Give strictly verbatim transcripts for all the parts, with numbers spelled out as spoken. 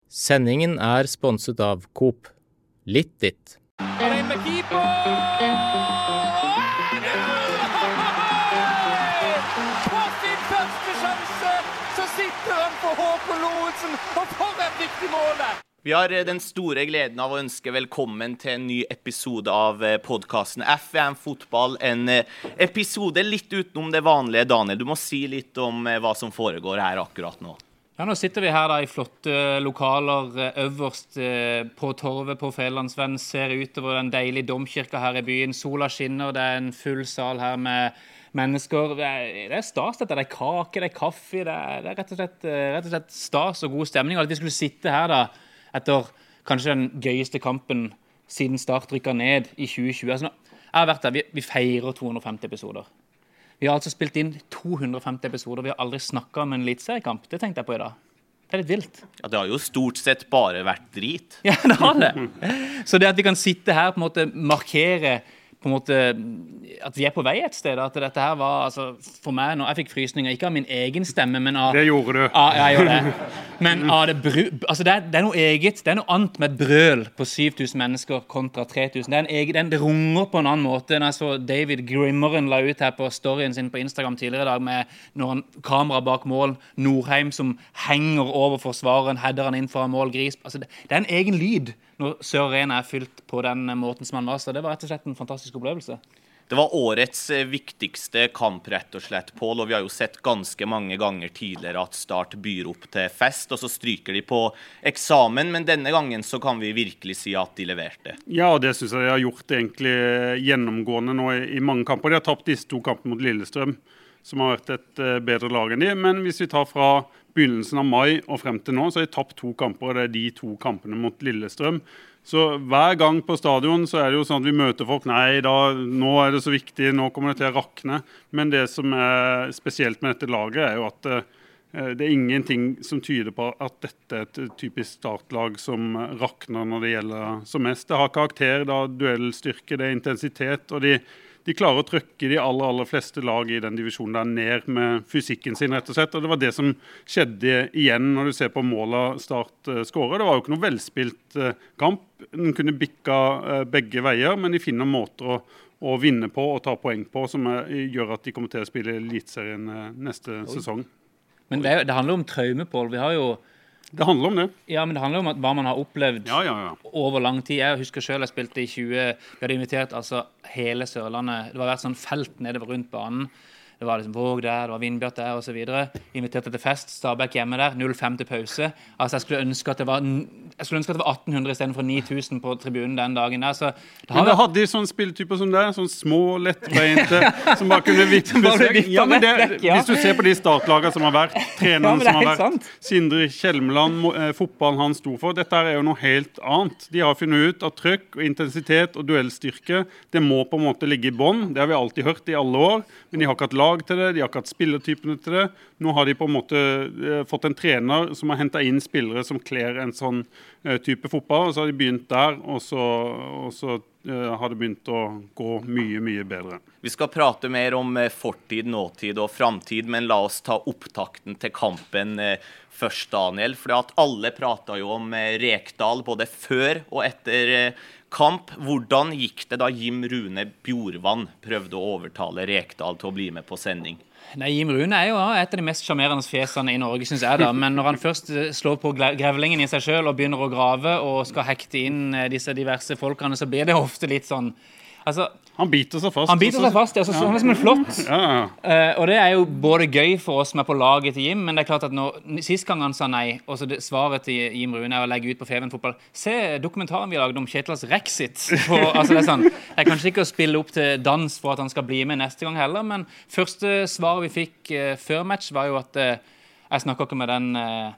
Sendingen er sponset av Coop. Litt ditt. Han er inn med keeper! På sin første sjanse så sitter han på Håkon Lorentzen, og for et viktig mål! Vi har den store gleden av å ønske velkommen til en ny episode av podcasten F M Fotball. En episode litt utenom det vanlige. Daniel, du må si litt om hva som foregår her akkurat nå. Ja, nå sitter vi her da i flotte lokaler øverst på torvet på Fædrelandsvennen, ser utover den deilige domkirka her i byen. Sola skinner, det er en full sal her med mennesker. Det er, det er stas, dette. Det er kake, det er kaffe, det er, det er rett, og slett, rett og slett stas og god stemning. Og at vi skulle sitte her da, etter kanskje den gøyeste kampen siden Start rykket ned i tjue tjue. Altså, jeg har vært der, vi, vi feirer to hundre og femti episoder. Vi har altså spilt inn to hundre og femti episoder. Vi har aldri snakket om en eliteseriekamp. Det tenkte jeg på i dag. Det er litt vilt. Ja, det har jo stort sett bare vært drit. Ja, det har det. Så det at vi kan sitte her på en måte markere på en måte at vi er på vei et sted, at dette her var, altså, for meg, når jeg fikk frysninger, ikke av min egen stemme, men av... Det gjorde du. Av, jeg gjorde det. Men av det bru... Altså, det er, det er noe eget, det er noe annet med et brøl på syv tusen mennesker kontra tre tusen. Det er en egen, det, er en, det runger på en annen måte. Når jeg så David Grimmeren la ut her på storyen sin på Instagram tidligere i dag, med når han kamera bak mål, Nordheim som henger over forsvaren, header han inn foran mål, gris. Altså, det, det er en egen lyd når Sør Arena er fylt på den måten som han var. Så det var rett og slett en fantastisk opplevelse. Det var årets viktigste kamp, rett og slett, Pål, og vi har jo sett ganske mange ganger tidligere at Start byr opp til fest, og så stryker de på eksamen, men denne gangen så kan vi virkelig si at de leverte. Ja, og det synes jeg de har gjort egentlig gjennomgående nå i, i mange kamper. De har tapt disse to kampene mot Lillestrøm, som har vært et uh, bedre lag enn de, men hvis vi tar fra begynnelsen av mai og frem til nå, så har de tapt to kamper, og det er de to kampene mot Lillestrøm. Så hver gang på stadion så er det jo sånn at vi møter folk, nei da, nå er det så viktig, nå kommer det til å rakne. Men det som er spesielt med dette laget er jo at uh, det er ingenting som tyder på at dette er et typisk startlag som rakner når det gjelder som mest. Det har karakter, det har duellstyrke, det er intensitet, og de De klarer å trykke de aller, aller fleste lag i den divisjonen der ned med fysikken sin, rett og slett. Og det var det som skjedde igjen når du ser på målet Start uh, skåret. Det var jo ikke noe velspilt uh, kamp. Den kunne bikka uh, begge veier, men de finner måter å, å vinne på og ta poeng på, som uh, gjør at de kommer til å spille eliteserien uh, neste Oi. sesong. Men det, det handler om traume, Pål. Vi har jo... Det handler om det. Ja, men det handler om at, hva man har opplevd ja, ja, ja. over lang tid. Jeg husker selv jeg spilte i tjue, vi hadde invitert altså hele Sørlandet. Det var vært sånn felt nede rundt banen. Det var liksom Våg der, det var Vindbjart der og så videre. Inviterte til fest, Stabæk hjemme der, null fem til pause. Altså jeg skulle ønske at det var, jeg skulle ønske at det var atten hundre i stedet for ni tusen på tribunen den dagen der. Så det men da vært... hadde de sånne spilletyper som det, sånne små, lettbeinte, som bare kunne vippe vekk. Ja, men det, ja. Hvis du ser på de startlagene som har vært, trenerne ja, som har vært, sant. Sindre Kjelmeland, eh, fotballen han sto for, dette er jo noe helt annet. De har funnet ut at trykk og intensitet og duellstyrke, det må på en måte ligge i bånd. Det har vi alltid hørt i alle år, men de har ikke hatt lag til det, de har ikke hatt spillertypene til det. Nå har de på en måte uh, fått en trener som har hentet inn spillere som kler en sånn uh, type fotball, og så har de begynt der, og så, og så uh, har det begynt å gå mye, mye bedre. Vi skal prate mer om uh, fortid, nåtid og framtid, men la oss ta opptakten til kampen uh, først, Daniel, for at alle pratet jo om uh, Rekdal både før og etter uh, kamp. Hvordan gikk det da Jim Rune Bjorvann prøvde å overtale Rekdal til å bli med på sending? Nei, Jim Rune er jo et av de mest charmerende fjesene i Norge, synes jeg da. Men når han først slår på grevlingen i seg selv og begynner å grave og skal hekte inn disse diverse folkene, så blir det ofte litt sånn... Altså, han biter seg fast. Han biter seg fast, ja, så sånn er som en flott. Ja, ja. Uh, og det er jo både gøy for oss som er på laget til Jim, men det er klart at når, sist gang han sa nei, og så det, svaret til Jim Rune er å legge ut på Feven Fotball, se dokumentaren vi lagde om Kjetlas Rexit. På, altså det er sånn, det er kanskje ikke å spille opp til dans for at han skal bli med neste gang heller, men første svaret vi fikk uh, før match var jo at uh, jeg snakket ikke med den uh,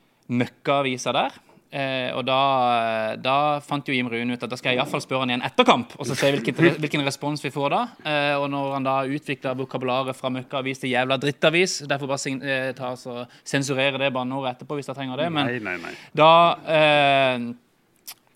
møkkaavisa der, Eh, og da, da fant jo Jim Rune ut at da skal jeg i hvert fall spørre han igjen etter kamp og så se hvilken, hvilken respons vi får da eh, og når han da utvikler vokabularet fra møkkavis til jævla drittavis, derfor bare eh, ta, så, sensurere det banneordet etterpå hvis jeg trenger det, men nei, nei, nei. da eh,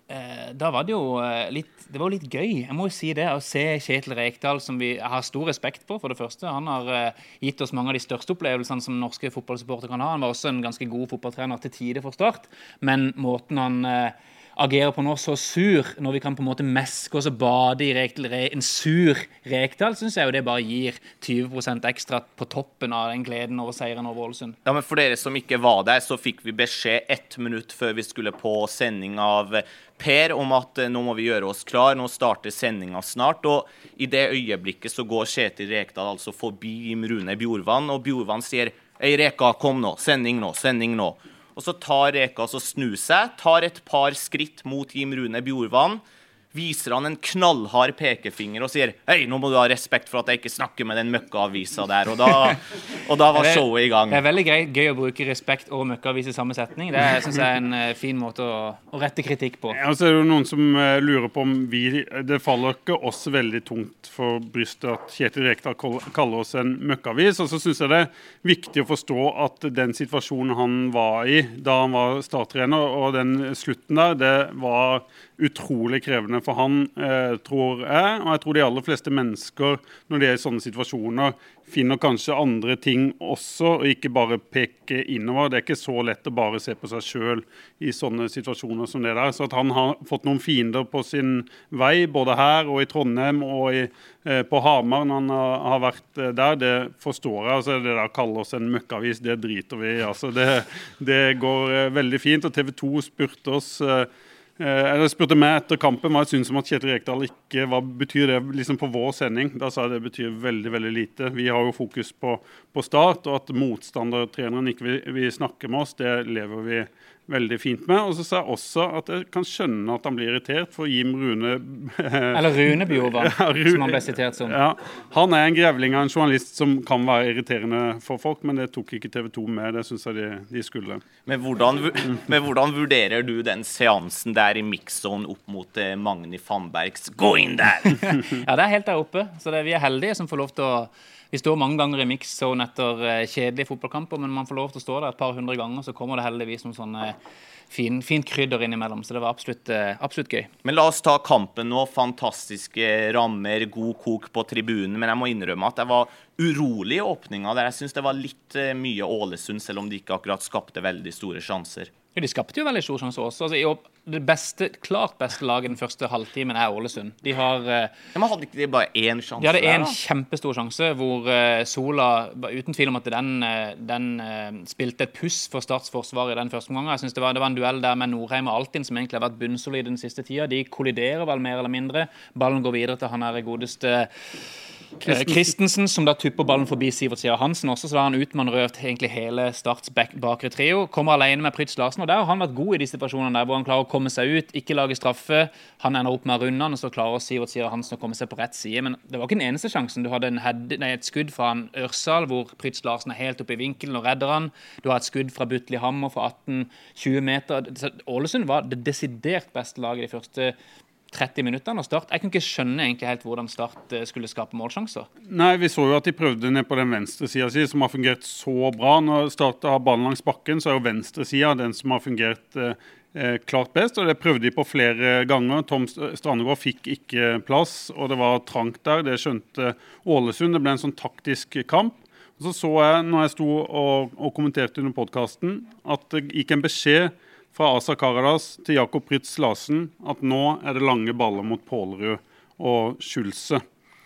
eh, da var det jo eh, litt, det var jo litt gøy, jeg må jo si det, å se Kjetil Rekdal, som vi har stor respekt på, for det første. Han har eh, gitt oss mange av de største opplevelsene som norske fotballsupporter kan ha. Han var også en ganske god fotballtrener til tide for Start, men måten han eh, agerer på nå så sur, når vi kan på en måte meske oss og bade i Rekdal, en sur Rekdal, synes jeg jo det bare gir tjue prosent ekstra på toppen av den gleden over seieren over Ålesund. Ja, men for dere som ikke var der, så fikk vi beskjed ett minutt før vi skulle på sending av Per om at nå må vi gjøre oss klar, nå starter sendingen snart, og i det øyeblikket så går Kjetil Rekdal altså forbi Jim Rune Bjorvann, og Bjorvann sier, «Ei Reka, kom nå, sending nå, sending nå». Og så tar Reka og snur seg, tar et par skritt mot Jim Rune Bjorvann, viser han en knallhard pekefinger og sier, «Hei, nå må du ha respekt for at jeg ikke snakker med den møkkaavisa der», og da, og da var showet i gang. Det er veldig gøy, gøy å bruke respekt og møkkaavis i samme setning. Det synes jeg er en uh, fin måte å, å rette kritikk på. Ja, så er det jo noen som uh, lurer på om vi, det faller ikke oss veldig tungt for brystet at Kjetil Rekdal kaller oss en møkkaavis, og så synes jeg det er viktig å forstå at den situasjonen han var i da han var starttrener, og den slutten der, det var utrolig krevende for han, eh, tror jeg, og jeg tror de aller fleste mennesker når de er i sånne situasjoner finner kanskje andre ting også, og ikke bare peke innover. Det er ikke så lett å bare se på seg selv i sånne situasjoner som det der. Så at han har fått noen fiender på sin vei, både her og i Trondheim og i, eh, på Hamar når han har, har vært eh, der, det forstår jeg. Altså, det der kaller oss en møkkavis, det driter vi i. Altså, det, det går eh, veldig fint, og T V to spurte oss eh, Jeg spurte meg etter kampen hva jeg synes om at Kjetil Rekdal ikke, hva betyr det liksom på vår sending? Da sa jeg det betyr veldig, veldig lite. Vi har jo fokus på, på Start, og at motstandertreneren ikke vil, vil snakke med oss, det lever vi veldig fint med. Og så sa jeg også at jeg kan skjønne at han blir irritert for Jim Rune... Eller Rune Bjorvann, ja, Rune, som han ble sitert som. Ja, han er en grevling av en journalist som kan være irriterende for folk, men det tok ikke T V to med, det synes jeg de, de skulle. Men hvordan, men hvordan vurderer du den seansen der i mixzone opp mot eh, Magni Fannbergs «Gå inn der!» Ja, det er helt der oppe, så det, vi er heldige som får lov til å... Vi står mange ganger i mixzone etter uh, kjedelige fotballkamper, men man får lov til å stå der et par hundre ganger, så kommer det heldigvis som sånn uh, fin, fint krydder innimellom, så det var absolutt, uh, absolutt gøy. Men la oss ta kampen nå, fantastiske rammer, god kok på tribunen, men jeg må innrømme at jeg var urolig i åpningen der. Jeg synes det var litt uh, mye Ålesund, selv om de ikke akkurat skapte veldig store sjanser. Ja, de skapte jo veldig stor sjanse også. Altså, det beste, klart beste laget den første halvtimen er Ålesund. De har... Uh, ja, men hadde ikke de bare én sjanse? De hadde en der, kjempestor sjanse, hvor uh, Sola, uten tvil om at den, uh, den uh, spilte et puss for Starts forsvar i den første omgangen. Jeg synes det var, det var en duell der med Norheim og Altinn, som egentlig har vært bunnsolid den siste tiden. De kolliderer vel mer eller mindre. Ballen går videre til han her godeste... Kristensen, som da tupper ballen forbi Sivert Sierra Hansen også, så da har han utmanøvrert egentlig hele Starts bakre trio, kommer alene med Prytz Larsen, og der har han vært god i de situasjonene der, hvor han klarer å komme seg ut, ikke lage straffe, han ender opp med runden, og så klarer Sivert Sierra Hansen å komme seg på rett side, men det var ikke den eneste sjansen. Du hadde en head, nei, et skudd fra en Ørsal, hvor Prytz Larsen er helt oppe i vinkelen og redder han, du har et skudd fra Butli Hammer fra atten tjue meter. Ålesund var det desidert beste laget de første tretti minutterne og Start. Jeg kunne ikke skjønne egentlig helt hvordan Start skulle skape målsjanser. Nei, vi så jo at de prøvde ned på den venstre siden sin, som har fungert så bra. Når Start har ballen langs bakken, så er jo venstre siden den som har fungert eh, klart best, og det prøvde de på flere ganger. Tom Strandegård fikk ikke plass, og det var trangt der. Det skjønte Ålesund. Det ble en sånn taktisk kamp. Og så så jeg, når jeg sto og, og kommenterte under podcasten, at det gikk en beskjed fra Asa Karadas til Jakob Prytz Larsen at nå er det lange baller mot Pålerud og Schulze.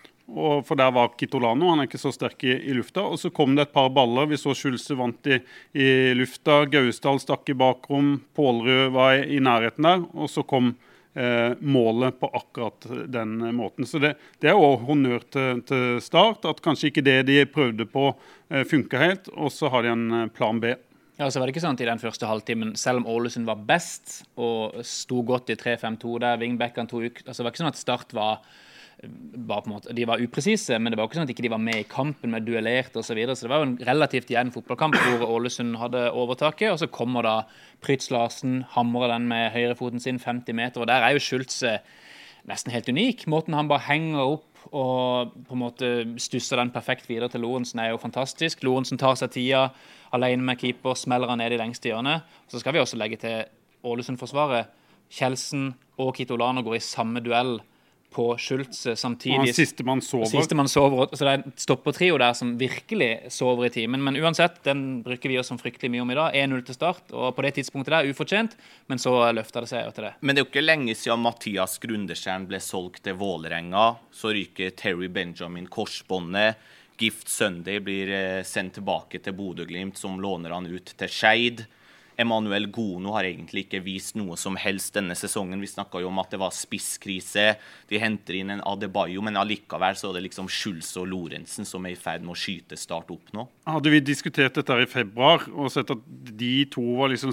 Og for der var Kitolano, han er ikke så sterk i, i lufta. Og så kom det et par baller, vi så Schulze vant i, i lufta, Gausdal stakk i bakrom, Pålerud var i, i nærheten der, og så kom eh, målet på akkurat den måten. Så det, det er jo honnør til, til Start, at kanskje ikke det de prøvde på eh, funker helt, og så har de en plan B. Ja, så var det ikke sånn at i den første halvtimen, selv om Ålesund var best og stod godt i tre fem to der, Vingbekken to uker, altså det var ikke sånn at Start var, var på en måte, de var upresise, men det var ikke sånn at ikke de var med i kampen med duellert og så videre, så det var jo en relativt jevn fotballkamp hvor Ålesund hadde overtaket, og så kommer da Prytz Larsen, hamrer den med høyrefoten sin femti meter, og der er jo Schulze nesten helt unik. Måten han bare henger opp og på en måte stusser den perfekt videre til Lorentzen er jo fantastisk. Lorentzen tar seg tida, alene med keeper, smeller han ned i lengste hjørnet. Så skal vi også legge til Ålesund-forsvaret. Kjeldsen og Kitolano går i samme duell på Schultz samtidig. Og han siste man sover. Siste man sover, så det er en stoppertrio der som virkelig sover i timen. Men uansett, den bruker vi oss som fryktelig mye om i dag. en null til start, og på det tidspunktet der, ufortjent, men så løfter det seg jo til det. Men det er jo ikke lenge siden Mathias Grunderstjern ble solgt til Vålerenga, så ryker Terry Benjamin korsbåndet, Gift Sunday blir sendt tilbake til Bodø-Glimt, som låner han ut til Skeid. Emmanuel Gono har egentlig ikke vist noe som helst denne sesongen. Vi snakket jo om at det var spisskrise. De henter inn en Adebayo, men allikevel så er det liksom Schultz og Lorentzen som er i ferd med å skyte start opp nå. Hadde vi diskutert dette her i februar og sett at de to var liksom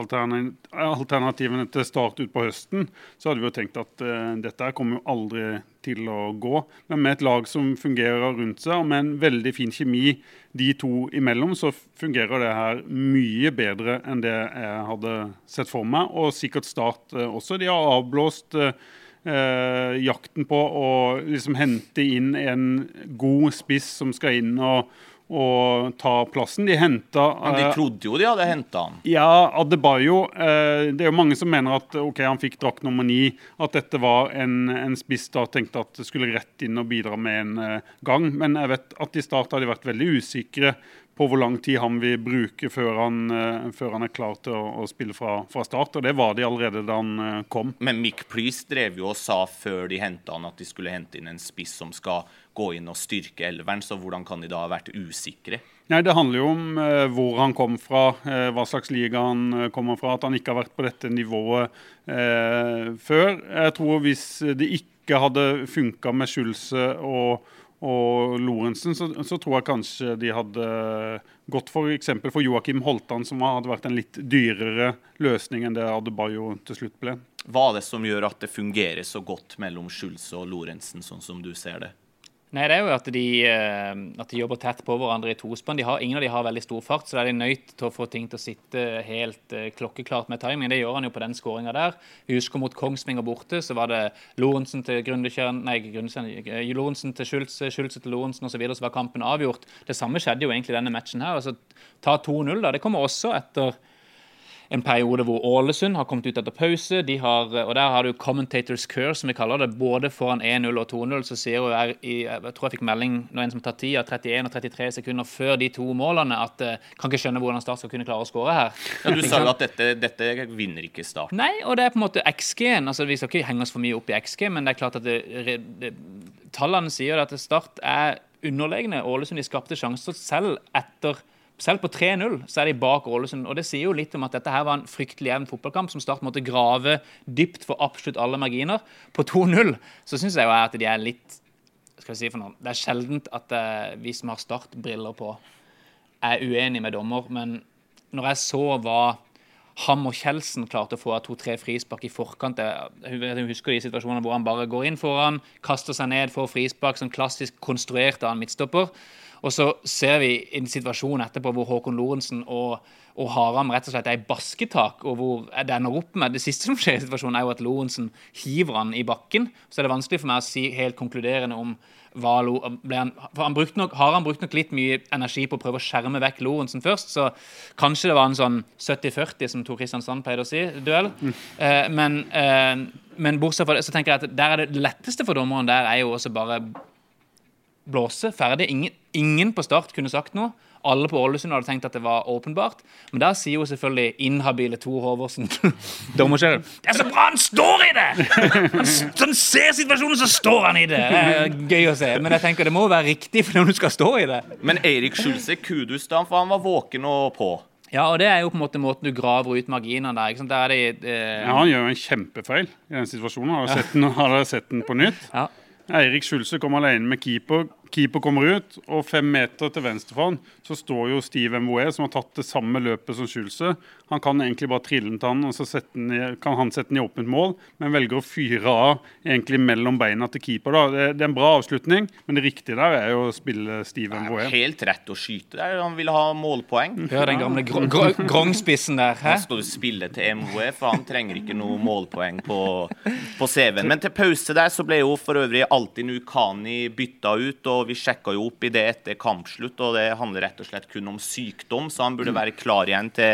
spissalternativene til start ut på høsten, så hadde vi jo tenkt at uh, dette her kommer jo aldri til å gå. Men med et lag som fungerer rundt seg, og med en veldig fin kjemi de to imellom, så fungerer det her mye bedre enn det jeg hadde sett for meg. Og sikkert Start uh, også. De har avblåst uh, uh, jakten på å liksom hente inn en god spiss som skal inn og og ta plassen. De hentet... Men de trodde jo de hadde hentet han. Ja, Adebayo. Eh, det er jo mange som mener at ok, han fikk drakt nummer ni, at dette var en, en spiss da tenkte at det skulle rett inn og bidra med en eh, gang. Men jeg vet at i start har de vært veldig usikre på hvor lang tid han vil bruke før han, uh, før han er klar til å, å spille fra, fra start, og det var de allerede da han uh, kom. Men Mick Priest drev jo og sa før de hentet han at de skulle hente inn en spiss som skal gå inn og styrke elveren, så hvordan kan de da ha vært usikre? Nei, det handler jo om uh, hvor han kom fra, uh, hva slags liga han uh, kommer fra, at han ikke har vært på dette nivået uh, før. Jeg tror hvis det ikke hadde funket med Schultz og og Lorentzen, så, så tror jeg kanskje de hadde gått for eksempel for Joakim Holtan, som hadde vært en litt dyrere løsning enn det Adebayo til slutt ble. Hva er det som gjør at det fungerer så godt mellom Schultz og Lorentzen, sånn som du ser det? Nei, det er jo at de, at de jobber tett på hverandre i tospann. De har, ingen av de har veldig stor fart, så er de nødt til å få ting til å sitte helt klokkeklart med timing. Det gjør han jo på den skåringen der. Vi husker mot Kongsvinger borte, så var det Lorentzen til Grundekjern, nei, Grundekjern, Lorentzen til Schultz, Schultz til Lorentzen og så videre, så var kampen avgjort. Det samme skjedde jo egentlig denne matchen her. Altså, ta to null da, det kommer også etter en periode hvor Ålesund har kommet ut etter pause, de har, og der har du commentators curse, som vi kaller det, både foran en null og to null, så sier jo jeg, jeg tror jeg fikk melding når en som tar tid av trettien og trettitre sekunder før de to målene, at jeg kan ikke skjønne hvordan Start skal kunne klare å skåre her. Ja, du sa jo at dette, dette vinner ikke Start. Nei, og det er på en måte X G-en, altså vi skal ikke henge oss for mye opp i X G, men det er klart at det, det, tallene sier at Start er underlegne. Ålesund de skapte sjanser selv etter Selv på tre null så er de bak Ålesund, og det sier jo litt om at dette her var en fryktelig jevn fotballkamp som Start måtte grave dypt for absolutt alle marginer. På to null så synes jeg jo at de er litt, skal vi si for noe, det er sjeldent at uh, vi som har Start-briller på er uenige med dommer, men når jeg så hva Ham og Kjeldsen klarte å få av to-tre frispark i forkant, jeg, jeg husker de situasjonene hvor han bare går inn foran, kaster seg ned, får frispark, sånn klassisk konstruert av en midtstopper. Og så ser vi en situasjon etterpå hvor Håkon Lorentzen og, og Haram rett og slett er i basketak, og hvor det ender opp med, det siste som skjer i situasjonen er jo at Lorentzen hiver han i bakken, så er det vanskelig for meg å si helt konkluderende om hva ble han, for han brukte nok, Haram brukte nok litt mye energi på å prøve å skjerme vekk Lorentzen først, så kanskje det var en sånn sytti førti som Tor Kristiansand pleide å si, duell. Mm. Eh, men, eh, men bortsett fra det, så tenker jeg at der er det letteste for dommeren der er jo også bare blåse, ferdig. Ingen, ingen på Start kunne sagt noe. Alle på Ålesund hadde tenkt at det var åpenbart. Men der sier jo selvfølgelig inhabile Tor Håvårdsen, dommerskjell, det er så bra han står i det! Han, han ser situasjonen, så står han i det. Det er gøy å se. Men jeg tenker det må være riktig for når du skal stå i det. Men Eirik Schulze, kudos da, for han var våken og på. Ja, og det er jo på en måte måten du graver ut marginene der, ikke sant? Der er det, eh... Ja, han gjør jo en kjempefeil i den situasjonen. Har dere sett den, har dere sett den på nytt? Ja. Eirik Schulze kom alene med keeper. Keeper kommer ut, og fem meter til venstre for han, så står jo Steve Mvoe, som har tatt det samme løpet som Schulze. Han kan egentlig bare trille den til han, og så den i, kan han sette den i åpent mål, men velger å fyre av egentlig mellom beina til keeper. Da. Det, det er en bra avslutning, men det riktige der er jo å spille Steve Mvoe. Helt rett å skyte der, han ville ha målpoeng. Hør den gamle gr gr grongspissen der. Hæ? Nå skal du spille til Mvoe, for han trenger ikke noe målpoeng på, på C V-en. Men til pause der så ble jo for øvrig Altinn Ukani bytta ut, og vi sjekket jo opp i det etter kampslutt, og det handler rett og slett kun om sykdom, så han burde være klar igjen til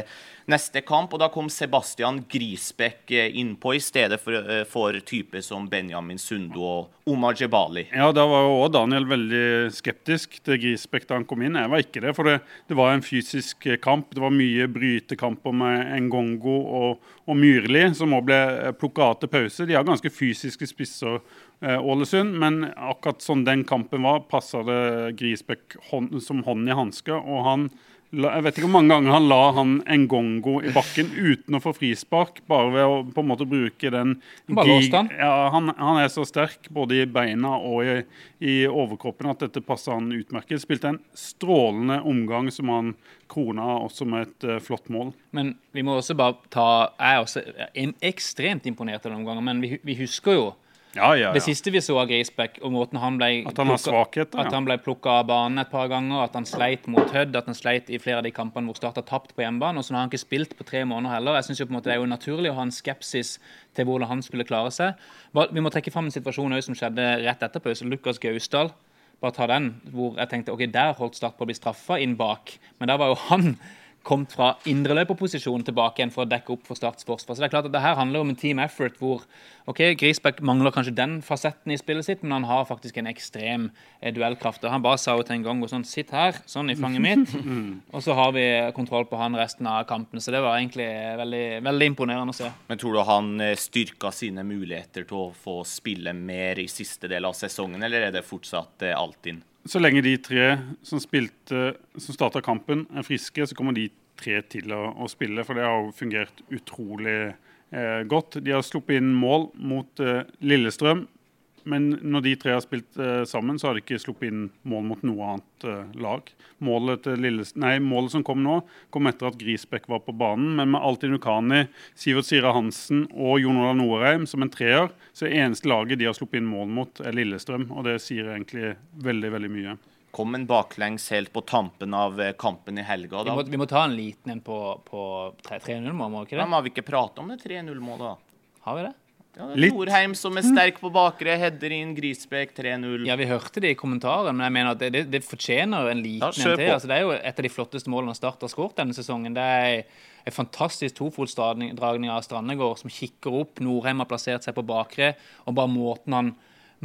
neste kamp, og da kom Sebastian Griesbeck innpå i stedet for, for typer som Benjamin Sundo og Omar Jebali. Ja, da var jo også Daniel veldig skeptisk til Griesbeck da han kom inn. Jeg var ikke det, for det, det var en fysisk kamp. Det var mye brytekamper med Ngongo og, og Myrli, som også ble plukket av til pause. De har ganske fysiske spisser, Ålesund, men akkurat sånn den kampen var, passet det Griesbeck hånd, som hånd i handske, og han, jeg vet ikke hvor mange ganger han la han Ngongo i bakken uten å få frispark, bare ved å på en måte bruke den gig, ja, han, han er så sterk, både i beina og i, i overkroppen, at dette passet han utmerket. Spilte en strålende omgang som han krona også med et uh, flott mål. Men vi må også bare ta, jeg er også ekstremt imponert av den omgangen, men vi, vi husker jo Ja, ja, ja. det siste vi så av Griesbeck, og måten han ble at han har svakheter, at han ble plukket av banen et par ganger, at han sleit mot Hødd, at han sleit i flere av de kampene hvor Start har tapt på hjemmebane, og så har han ikke spilt på tre måneder heller. Jeg synes jo på en måte det er jo naturlig å ha en skepsis til hvordan han skulle klare seg. Vi må trekke frem en situasjon som skjedde rett etterpå, så Lukas Gausdal, bare ta den, hvor jeg tenkte, ok, der holdt Start på å bli straffet inn bak, men der var jo han kommet fra indreløperposisjon tilbake igjen for å dekke opp for Starts forsvar. Så det er klart at det her handler om en team effort hvor, ok, Griesbeck mangler kanskje den fasetten i spillet sitt, men han har faktisk en ekstrem eh, duellkraft. Og han bare sa jo til en gang, og sånn, sitt her, sånn i fanget mitt, og så har vi kontroll på han resten av kampen. Så det var egentlig veldig, veldig imponerende å se. Men tror du han styrket sine muligheter til å få spille mer i siste del av sesongen, eller er det fortsatt eh, alt inn? Så lenge de tre som spilte, som startet kampen er friske, så kommer de tre til å, å spille, for det har jo fungert utrolig eh, godt. De har sluppet inn mål mot eh, Lillestrøm, men når de tre har spilt eh, sammen, så har de ikke sluppet inn mål mot noe annet eh, lag. Målet, til Lilles- Nei, målet som kom nå, kom etter at Griesbeck var på banen, men med Altid Nukani, Sivert Sira Hansen og Jon Ola Norheim som en treer, så er eneste laget de har sluppet inn mål mot er Lillestrøm, og det sier egentlig veldig, veldig mye. Kom en baklengs helt på tampen av kampen i helga. Vi må, vi må ta en liten en på, på tre null-mål, må vi ikke det? Men har vi ikke pratet om det tre null-målet da? Har vi det? Ja, det er Norheim som er sterk på bakre, header inn Griesbeck tre null. Ja, vi hørte det i kommentaren, men jeg mener at det, det, det fortjener en liten ja, en til. Altså, det er jo et av de flotteste målene Start har skåret denne sesongen. Det er en fantastisk tofotsdragning av Strandegård som kikker opp. Norheim har plassert seg på bakre, og bare måten han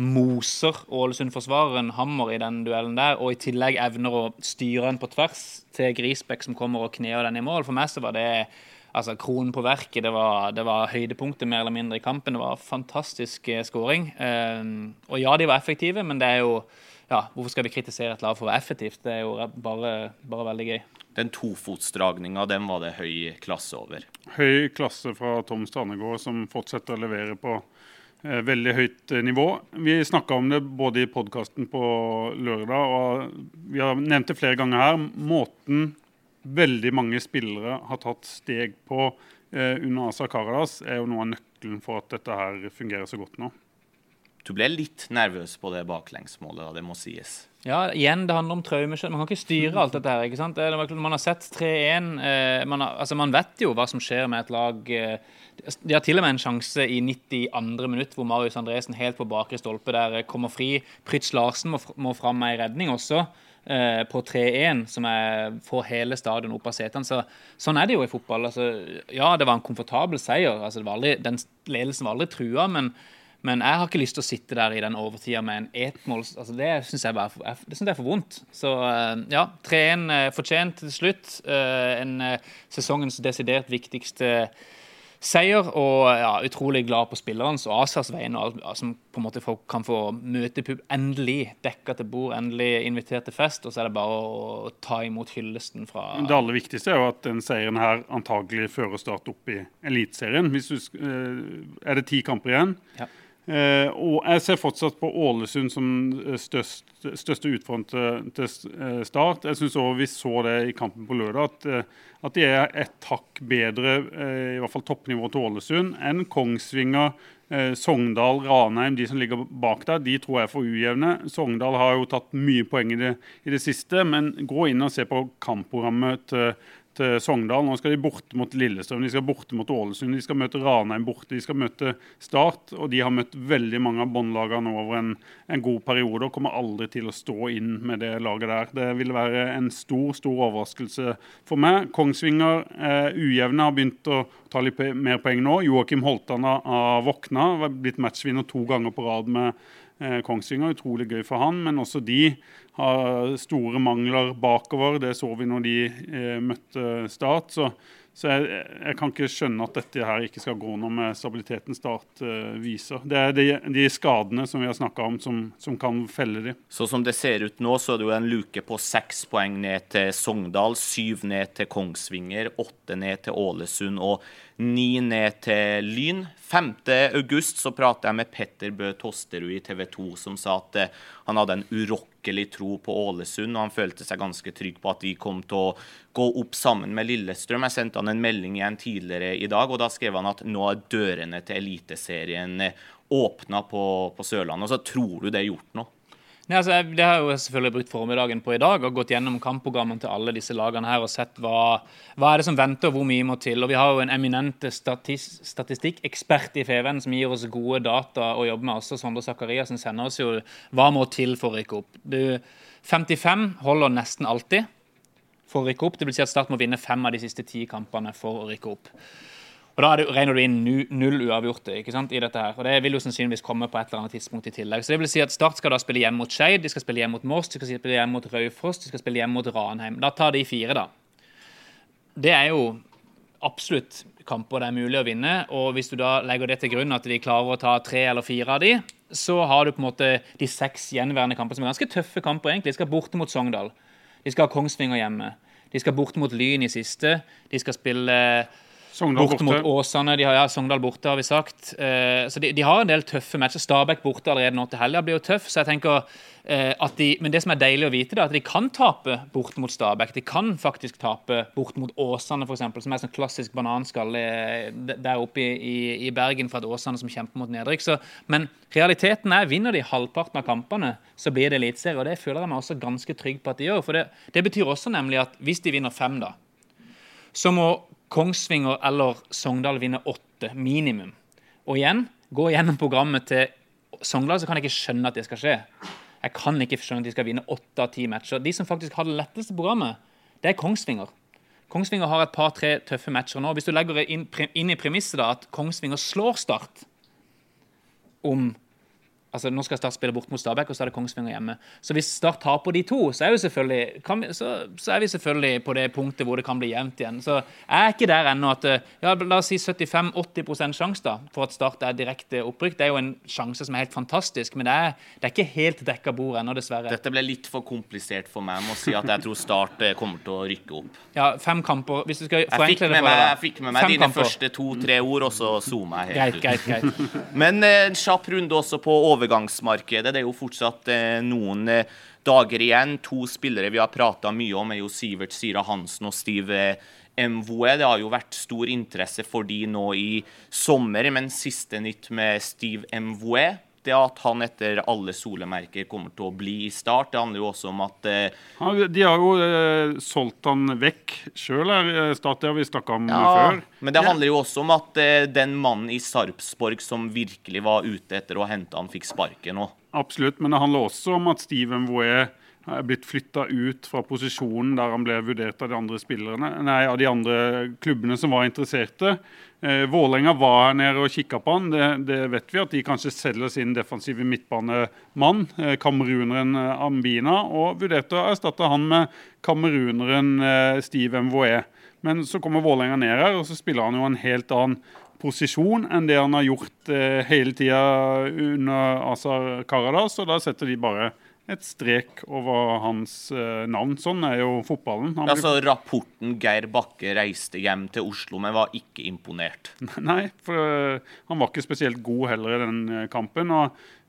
moser Ålesund-forsvareren hammer i den duellen der, og i tillegg evner å styre den på tvers til Griesbeck som kommer og kneer den i mål. For meg så var det altså kronen på verket, det var, det var høydepunktet mer eller mindre i kampen. Det var fantastisk scoring. Um, og ja, de var effektive, men det er jo, ja, hvorfor skal vi kritisere et lag for å være effektivt? Det er jo bare, bare veldig gøy. Den tofotsdragninga, den var det høy klasse over. Høy klasse fra Tom Strandegård, som fortsetter å levere på eh, veldig høyt eh, nivå. Vi snakket om det både i podcasten på lørdag, og vi har nevnt det flere ganger her. Måten veldig mange spillere har tatt steg på eh, under Asa Karadas er jo noe av nøkkelen for at dette her fungerer så godt nå. Du ble litt nervøs på det baklengsmålet, da, det må sies. Ja, igjen, det handler om traume. Man kan ikke styre alt dette her, ikke sant? Man har sett tre én, eh, man, altså man vet jo hva som skjer med et lag. Eh, de har til og med en sjanse i nittiandre minutt, hvor Marius Andresen helt på bakre stolpe der kommer fri. Prytz Larsen må, må fram med en redning også, eh, på tre én, som er, får hele stadion opp av setene. Så, sånn er det jo i fotball. Altså, ja, det var en komfortabel seier. Altså, det var aldri, den ledelsen var aldri trua, men Men jeg har ikke lyst til å sitte der i den overtiden med en etmål. Altså det synes jeg, bare, det synes jeg er for vondt. Så ja, tre én fortjent til slutt. En sesongens desidert viktigste seier, og ja, utrolig glad på spillerens og Asas vegne, som på en måte kan få møte pub, endelig dekket til bord, endelig invitert til fest, og så er det bare å ta imot hyllesten fra... Det aller viktigste er jo at den seieren her antagelig fører Start opp i elitserien. Hvis du, er det ti kamper igjen? Ja. Uh, og jeg ser fortsatt på Ålesund som størst, største utfordring til, til Start. Jeg synes også vi så det i kampen på lørdag, at, uh, at de er et hakk bedre, uh, i hvert fall toppnivå til Ålesund, enn Kongsvinger, uh, Sogndal, Ranheim, de som ligger bak der. De tror jeg er for ujevne. Sogndal har jo tatt mye poeng i det, i det siste, men gå inn og se på kampprogrammet til, møtt uh, Sogndal, nå skal de borte mot Lillestrøm, de skal borte mot Ålesund, de skal møte Ranheim borte, de skal møte Start, og de har møtt veldig mange av båndlagene over en, en god periode, og kommer aldri til å stå inn med det laget der. Det vil være en stor, stor overraskelse for meg. Kongsvinger uh, ujevne har begynt å ta litt mer poeng nå. Joakim Holtan har våkna, har blitt matchvinner to ganger på rad med eh, Kongsvinger, utrolig gøy for han, men også de har store mangler bakover, det så vi når de eh, møtte Start, så, så jeg, jeg kan ikke skjønne at dette her ikke skal gå noe med stabiliteten Start eh, viser. Det er de, de skadene som vi har snakket om som, som kan felle de. Så som det ser ut nå, så er det jo en luke på seks poeng ned til Sogndal, syv ned til Kongsvinger, åtte ned til Ålesund og ni ned til Lyn. femte august så pratet jeg med Petter Bø Tosterud i T V to som sa at eh, han hadde en urokkelig tro på Ålesund, og han følte seg ganske trygg på at de kom til å gå opp sammen med Lillestrøm. Jeg sendte han en melding igjen tidligere i dag, og da skrev han at nå er dørene til Eliteserien åpnet på, på Sørlandet, og så tror du det er gjort nå? Nei, altså, det har jo selvfølgelig brukt formiddagen på i dag og gått gjennom kampprogrammen til alle disse lagene her og sett hva, hva er det som venter og hvor mye må til. Og vi har jo en eminente statis, statistikkekspert i Feven som gir oss gode data å jobbe med også. Sondre Zakariasen sender oss jo hva må til for å rykke opp. Du, femtifem holder nesten alltid for å rykke opp. Det vil si at Start må vinne fem av de siste ti kampene for å rykke opp. Og da det, regner du inn null uavgjorte, ikke sant, i dette her. Og det vil jo sannsynligvis komme på et eller annet tidspunkt i tillegg. Så det vil si at Start skal da spille hjem mot Skeid, de skal spille hjem mot Moss, de skal spille hjem mot Raufoss, de skal spille hjem mot Ranheim. Da tar de fire da. Det er jo absolutt kamper det er mulig å vinne, og hvis du da legger det til grunn at de klarer å ta tre eller fire av de, så har du på en måte de seks gjenværende kamper som er ganske tøffe kamper egentlig. De skal borte mot Sogndal, de skal ha Kongsvinger hjemme, de skal borte mot Lyn i siste, de skal spille Sogndal borte mot Åsane, de har ja, Sogndal borte har vi sagt, eh, så de, de har en del tøffe matcher. Stabæk borte allerede nå til helga blir jo tøff, så jeg tenker eh, at de, men det som er deilig å vite da, at de kan tape bort mot Stabæk, de kan faktisk tape bort mot Åsane for eksempel, som er sånn klassisk bananskall eh, der oppe i, i, i Bergen for et Åsane som kjemper mot nedrykk, så, men realiteten er, vinner de halvparten av kampene, så blir det eliteserie, og det føler jeg meg også ganske trygg på at de gjør, for det, det betyr også nemlig at hvis de vinner fem da, så må Kongsvinger eller Sogndal vinner åtte minimum. Og igjen, gå gjennom programmet til Sogndal, så kan jeg ikke skjønne at det skal skje. Jeg kan ikke skjønne at de skal vinne åtte av ti matcher. De som faktisk har det letteste programmet, det er Kongsvinger. Kongsvinger har et par-tre tøffe matcher nå. Hvis du legger inn, inn i premisset da, at Kongsvinger slår Start om Altså, nå skal Start spille bort mot Stabæk, og så er det Kongsvinger hjemme. Så hvis Start tar på de to, så er, jo selvfølgelig, kan vi, så, så er vi selvfølgelig på det punktet hvor det kan bli jevnt igjen. Så jeg er ikke der ennå at, ja, la oss si syttifem til åtti prosent sjanse da, for at Start er direkte opprykk. Det er jo en sjanse som er helt fantastisk, men det er, det er ikke helt dekket bord ennå, dessverre. Dette ble litt for komplisert for meg, må si at jeg tror Start kommer til å rykke opp. Ja, fem kamper, hvis du skal forenkle det for deg. Jeg fikk med meg dine kamper. Første to-tre ord, og så zoomer jeg helt greit, greit, greit. Men en kjapp runde også på overgangsmarkedet. Det er jo fortsatt eh, noen eh, dager igjen. To spillere vi har pratet mye om er jo Sivert Syra Hansen og Steve Mvoe. Det har jo vært stor interesse for de nå i sommer, men siste nytt med Steve Mvoe, det at han etter alle solemerker kommer til å bli i Start. Det handler jo også om at eh, ja, de har jo eh, solgt han vekk selv her, Start, det har vi snakket om ja, før. Men det handler jo også om at eh, den mannen i Sarpsborg som virkelig var ute etter å hente han, fikk sparken nå. Absolutt, men det handler også om at Steve Mvoe er blitt flyttet ut fra posisjonen der han ble vurdert av de andre spillerne, nei, av de andre klubbene som var interesserte. Eh, Vålerenga var her nede og kikket på han. Det, det vet vi at de kanskje selger sin defensive midtbanemann, eh, kameruneren Ambina, og vurderte å erstatte han med kameruneren eh, Steve Mvoe. Men så kommer Vålerenga ned her, og så spiller han jo en helt annen posisjon enn det han har gjort eh, hele tiden under Azar Karadas, og da setter de bare et strek over hans uh, navn. Sånn er jo fotballen. Han altså, blir... Rapporten Geir Bakke reiste hjem til Oslo, men var ikke imponert. Nei, for uh, han var ikke spesielt god heller i den uh, kampen. Og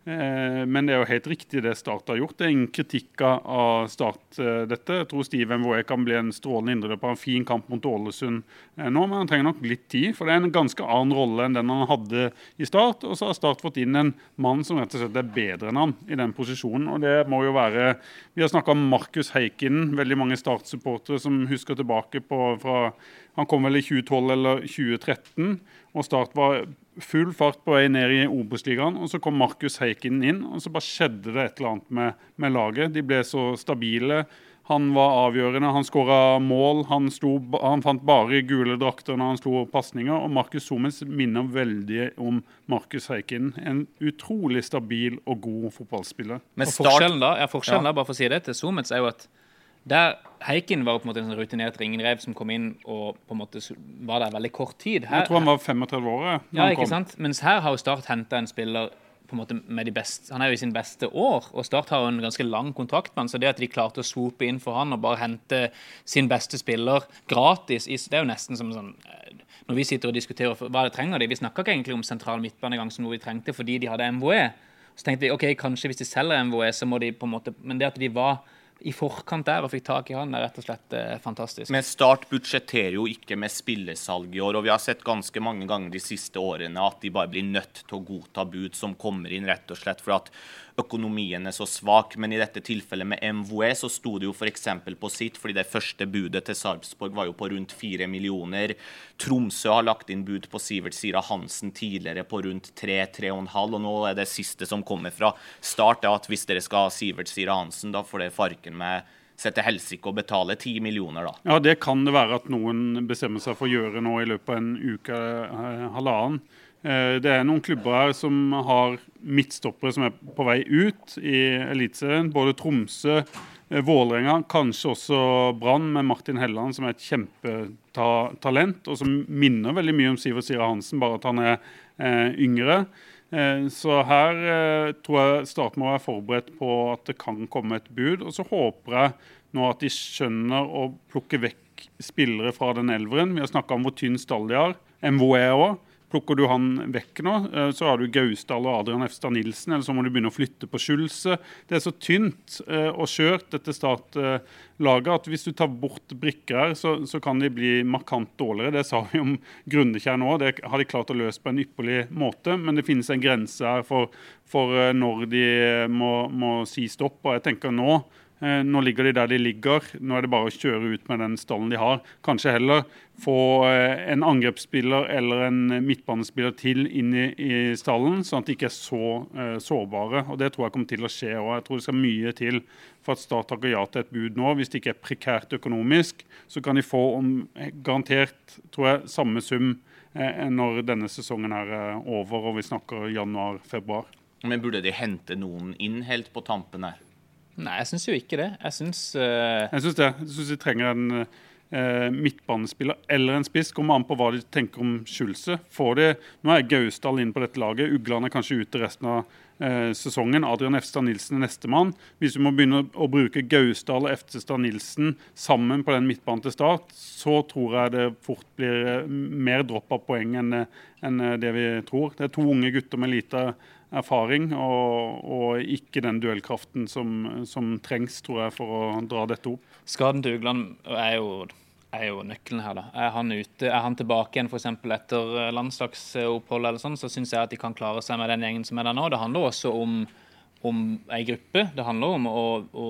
Eh, men det er jo helt riktig det Start har gjort. Det er ingen kritikk av Start eh, dette. Jeg tror Steve M V E kan bli en strålende indreløper, en fin kamp mot Ålesund eh, nå, men han trenger nok litt tid, for det er en ganske annen rolle enn den han hadde i Start, og så har Start fått inn en mann som rett og slett er bedre enn han i den posisjonen, og det må jo være, vi har snakket om Markus Heikkinen, veldig mange Start-supportere som husker tilbake på fra, han kom vel i tjue tolv eller tjue tretten, og Start var full fart på vei ned i Obos-ligaen, og så kom Markus Heikkinen inn, og så bare skjedde det et eller annet med, med laget. De ble så stabile, han var avgjørende, han skåret mål, han, sto, han fant bare gule drakter når han slo passninger, og Markus Somers minner veldig om Markus Heikkinen. En utrolig stabil og god fotballspiller. Men start... og forskjellen da, ja, forskjellen da, bare for å si det til Somers, er jo at der Heikkinen var på en måte en rutinert ringenrev som kom inn og på en måte var der veldig kort tid. Her, jeg tror han var femogtredve år. Ja, ikke sant? Mens her har jo Start hentet en spiller på en måte med de beste, han er jo i sin beste år, og Start har jo en ganske lang kontrakt med han, så det at de klarte å swope inn for han og bare hente sin beste spiller gratis, det er jo nesten som sånn, når vi sitter og diskuterer hva det trenger de, vi snakker ikke egentlig om sentral midtbane gang som noe vi trengte fordi de hadde M V E, så tenkte vi, ok, kanskje hvis de selger M V E så må de på en måte, men det at de var i forkant der og fikk tak i han er rett og slett eh, fantastisk. Men Start budsjetterer jo ikke med spillesalg i år, og vi har sett ganske mange ganger de siste årene at de bare blir nødt til å godta bud som kommer inn rett og slett for at økonomien er så svak, men i dette tilfellet med M V E så sto det jo for eksempel på sitt, fordi det første budet til Sarpsborg var jo på rundt fire millioner. Tromsø har lagt inn bud på Sivert Sira Hansen tidligere på rundt tre, tre og en halv, og nå er det siste som kommer fra Start er at hvis dere skal ha Sivert Sira Hansen, da får det farken med sette helsike og betale ti millioner da. Ja, det kan det være at noen bestemmer seg for å gjøre nå i løpet av en uke, halvannen. Det er noen klubber her som har midtstoppere som er på vei ut i elitserien. Både Tromsø, Vålerenga, kanskje også Brann med Martin Helland som er et kjempetalent og som minner veldig mye om Sivert Sira Hansen, bare at han er eh, yngre. Eh, så her eh, tror jeg Start må være forberedt på at det kan komme et bud, og så håper jeg nå at de skjønner å plukke vekk spillere fra den elveren. Vi har snakket om hvor tynn stall de har. M V E også. Plukker du han vekk nå, så har du Gausdal og Adrian Efstad Nilsen, eller så må du begynne å flytte på Skjulse. Det er så tynt og skjørt, dette Start-laget, at hvis du tar bort brikker her, så, så kan de bli markant dårligere. Det sa vi om Grundekjær nå, det har de klart å løse på en ypperlig måte, men det finnes en grense her for, for når de må, må si stopp, og jeg tenker nå, nå ligger de der de ligger, nå er det bare å kjøre ut med den stallen de har. Kanskje heller få en angrepsspiller eller en midtbanespiller til inn i, i stallen, sånn at de ikke er så uh, sårbare. Og det tror jeg kommer til å skje, og jeg tror det skal mye til for at Start takker ja til et bud nå. Hvis det ikke er prekært økonomisk, så kan de få om, garantert, tror jeg, samme sum eh, når denne sesongen her er over, og vi snakker januar, februar. Men burde de hente noen inn helt på tampen her? Nei, jeg synes jo ikke det. Jeg synes... Uh... Jeg synes det. Jeg synes de trenger en uh, midtbanespiller eller en spiss. Kommer an på hva de tenker om Skjulse. Får de... Nå er Gausdal inn på dette laget. Ugland er kanskje ute resten av uh, sesongen. Adrian Efstad Nilsen er neste mann. Hvis du må begynne å bruke Gausdal og Efstad Nilsen sammen på den midtbanen til Start, så tror jeg det fort blir mer dropp av poeng enn, enn det vi tror. Det er to unge gutter med lite erfaring og, og ikke den duellkraften som, som trengs, tror jeg, for å dra dette opp. Skaden til Ugland er jo, er jo nøkkelen her da. Er han ute, er han tilbake igjen for eksempel etter landslagsopphold eller sånn, så synes jeg at de kan klare seg med den gjengen som er der nå. Det handler også om, om en gruppe. Det handler om å, å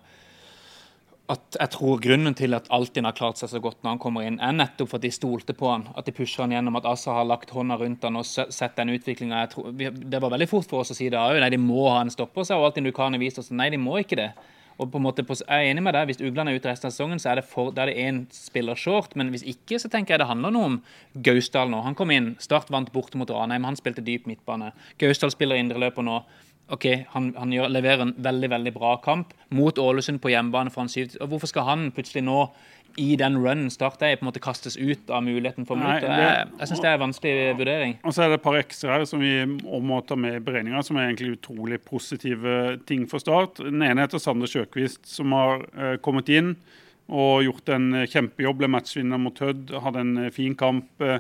at jeg tror grunnen til at Altinn har klart seg så godt når han kommer inn, er nettopp for at de stolte på han, at de pusher han gjennom, at Assa har lagt hånda rundt han og sett den utviklingen. Jeg tror, det var veldig fort for oss å si det, nei, de må ha en stopper, så har Altinn Dukane vist oss, nei, de må ikke det. Og på en måte, jeg er enig med deg, hvis Ugland er ute resten av sesongen, så er det, for, det er det en spiller short, men hvis ikke, så tenker jeg det handler noe om Gausdal nå. Han kom inn, Start vant bort mot Ranheim, han spilte dyp midtbane. Gausdal spiller indre løper nå. Ok, han, han gjør, leverer en veldig, veldig bra kamp mot Ålesund på hjemmebane for han syv. Og hvorfor skal han plutselig nå i den runnen Start er, på en måte kastes ut av muligheten for minutter? Jeg, jeg synes det er en vanskelig vurdering. Og så er det et par ekstra her som vi må ta med i beregninger, som er egentlig utrolig positive ting for Start. Den ene heter Sander Sjøkvist, som har uh, kommet inn og gjort en kjempejobb, ble matchvinner mot Hødd, hadde en fin kamp, uh,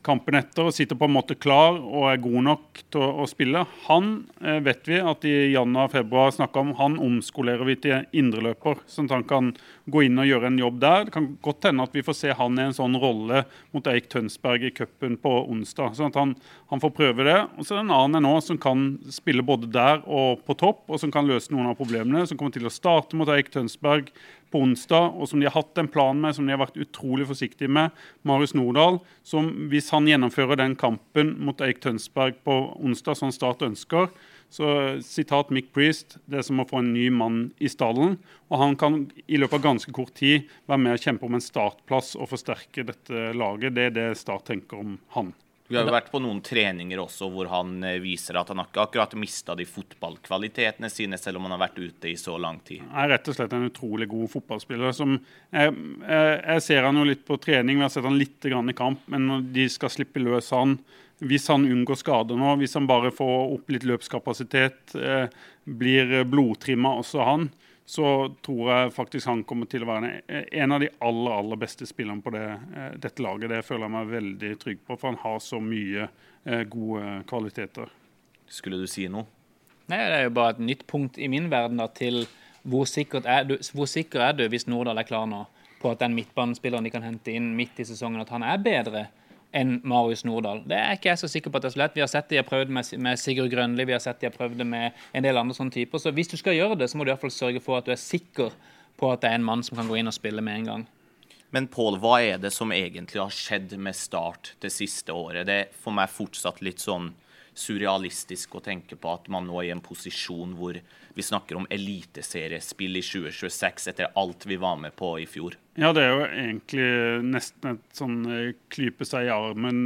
kampen etter og sitter på en måte klar og er god nok til å, å spille. Han eh, vet vi at i januar og februar snakket om, han omskolerer vi til indreløper, sånn at han kan gå inn og gjøre en jobb der. Det kan godt hende at vi får se han i en sånn rolle mot Eik Tønsberg i cupen på onsdag, sånn at han, han får prøve det. Og så er det en annen nå som kan spille både der og på topp, og som kan løse noen av problemene, som kommer til å starte mot Eik Tønsberg på onsdag, og som de har hatt en plan med, som de har vært utrolig forsiktige med, Marius Nordahl, som hvis han gjennomfører den kampen mot Eik Tønsberg på onsdag, som Start ønsker, så sitat Mick Priest, det er som å få en ny mann i stallen, og han kan i løpet av ganske kort tid være med å kjempe om en startplass og forsterke dette laget. Det er det Start tenker om han. Vi har jo vært på noen treninger også hvor han viser at han ikke akkurat mistet de fotballkvalitetene sine, selv om han har vært ute i så lang tid. Han er rett og slett en utrolig god fotballspiller. Som jeg, jeg, jeg ser han jo litt på trening, vi har sett han litt grann i kamp, men når de skal slippe løs han, hvis han unngår skader nå, hvis han bare får opp litt løpskapasitet, eh, blir blodtrimmet også han, så tror jeg faktisk han kommer til å være en av de aller, aller beste spillerne på det, dette laget. Det føler jeg meg veldig trygg på, for han har så mye eh, gode kvaliteter. Skulle du si noe? Nei, det er jo bare et nytt punkt i min verden da, til hvor, er du, hvor sikker er du hvis Nordahl er klar nå på at den midtbanespilleren de kan hente inn midt i sesongen, at han er bedre enn Marius Nordahl. Det er ikke jeg så sikker på at det er så lett. Vi har sett det, jeg har prøvd med, med Sigurd Grønli, vi har sett det, jeg har prøvd det med en del andre sånne typer. Så hvis du skal gjøre det, så må du i hvert fall sørge for at du er sikker på at det er en mann som kan gå inn og spille med en gang. Men Pål, hva er det som egentlig har skjedd med Start det siste året? Det er for meg fortsatt litt sånn surrealistisk å tenke på at man nå er i en posisjon hvor vi snakker om eliteseriespill i tjue tjueseks etter alt vi var med på i fjor. Ja, det er jo egentlig nesten et sånn klype seg i armen,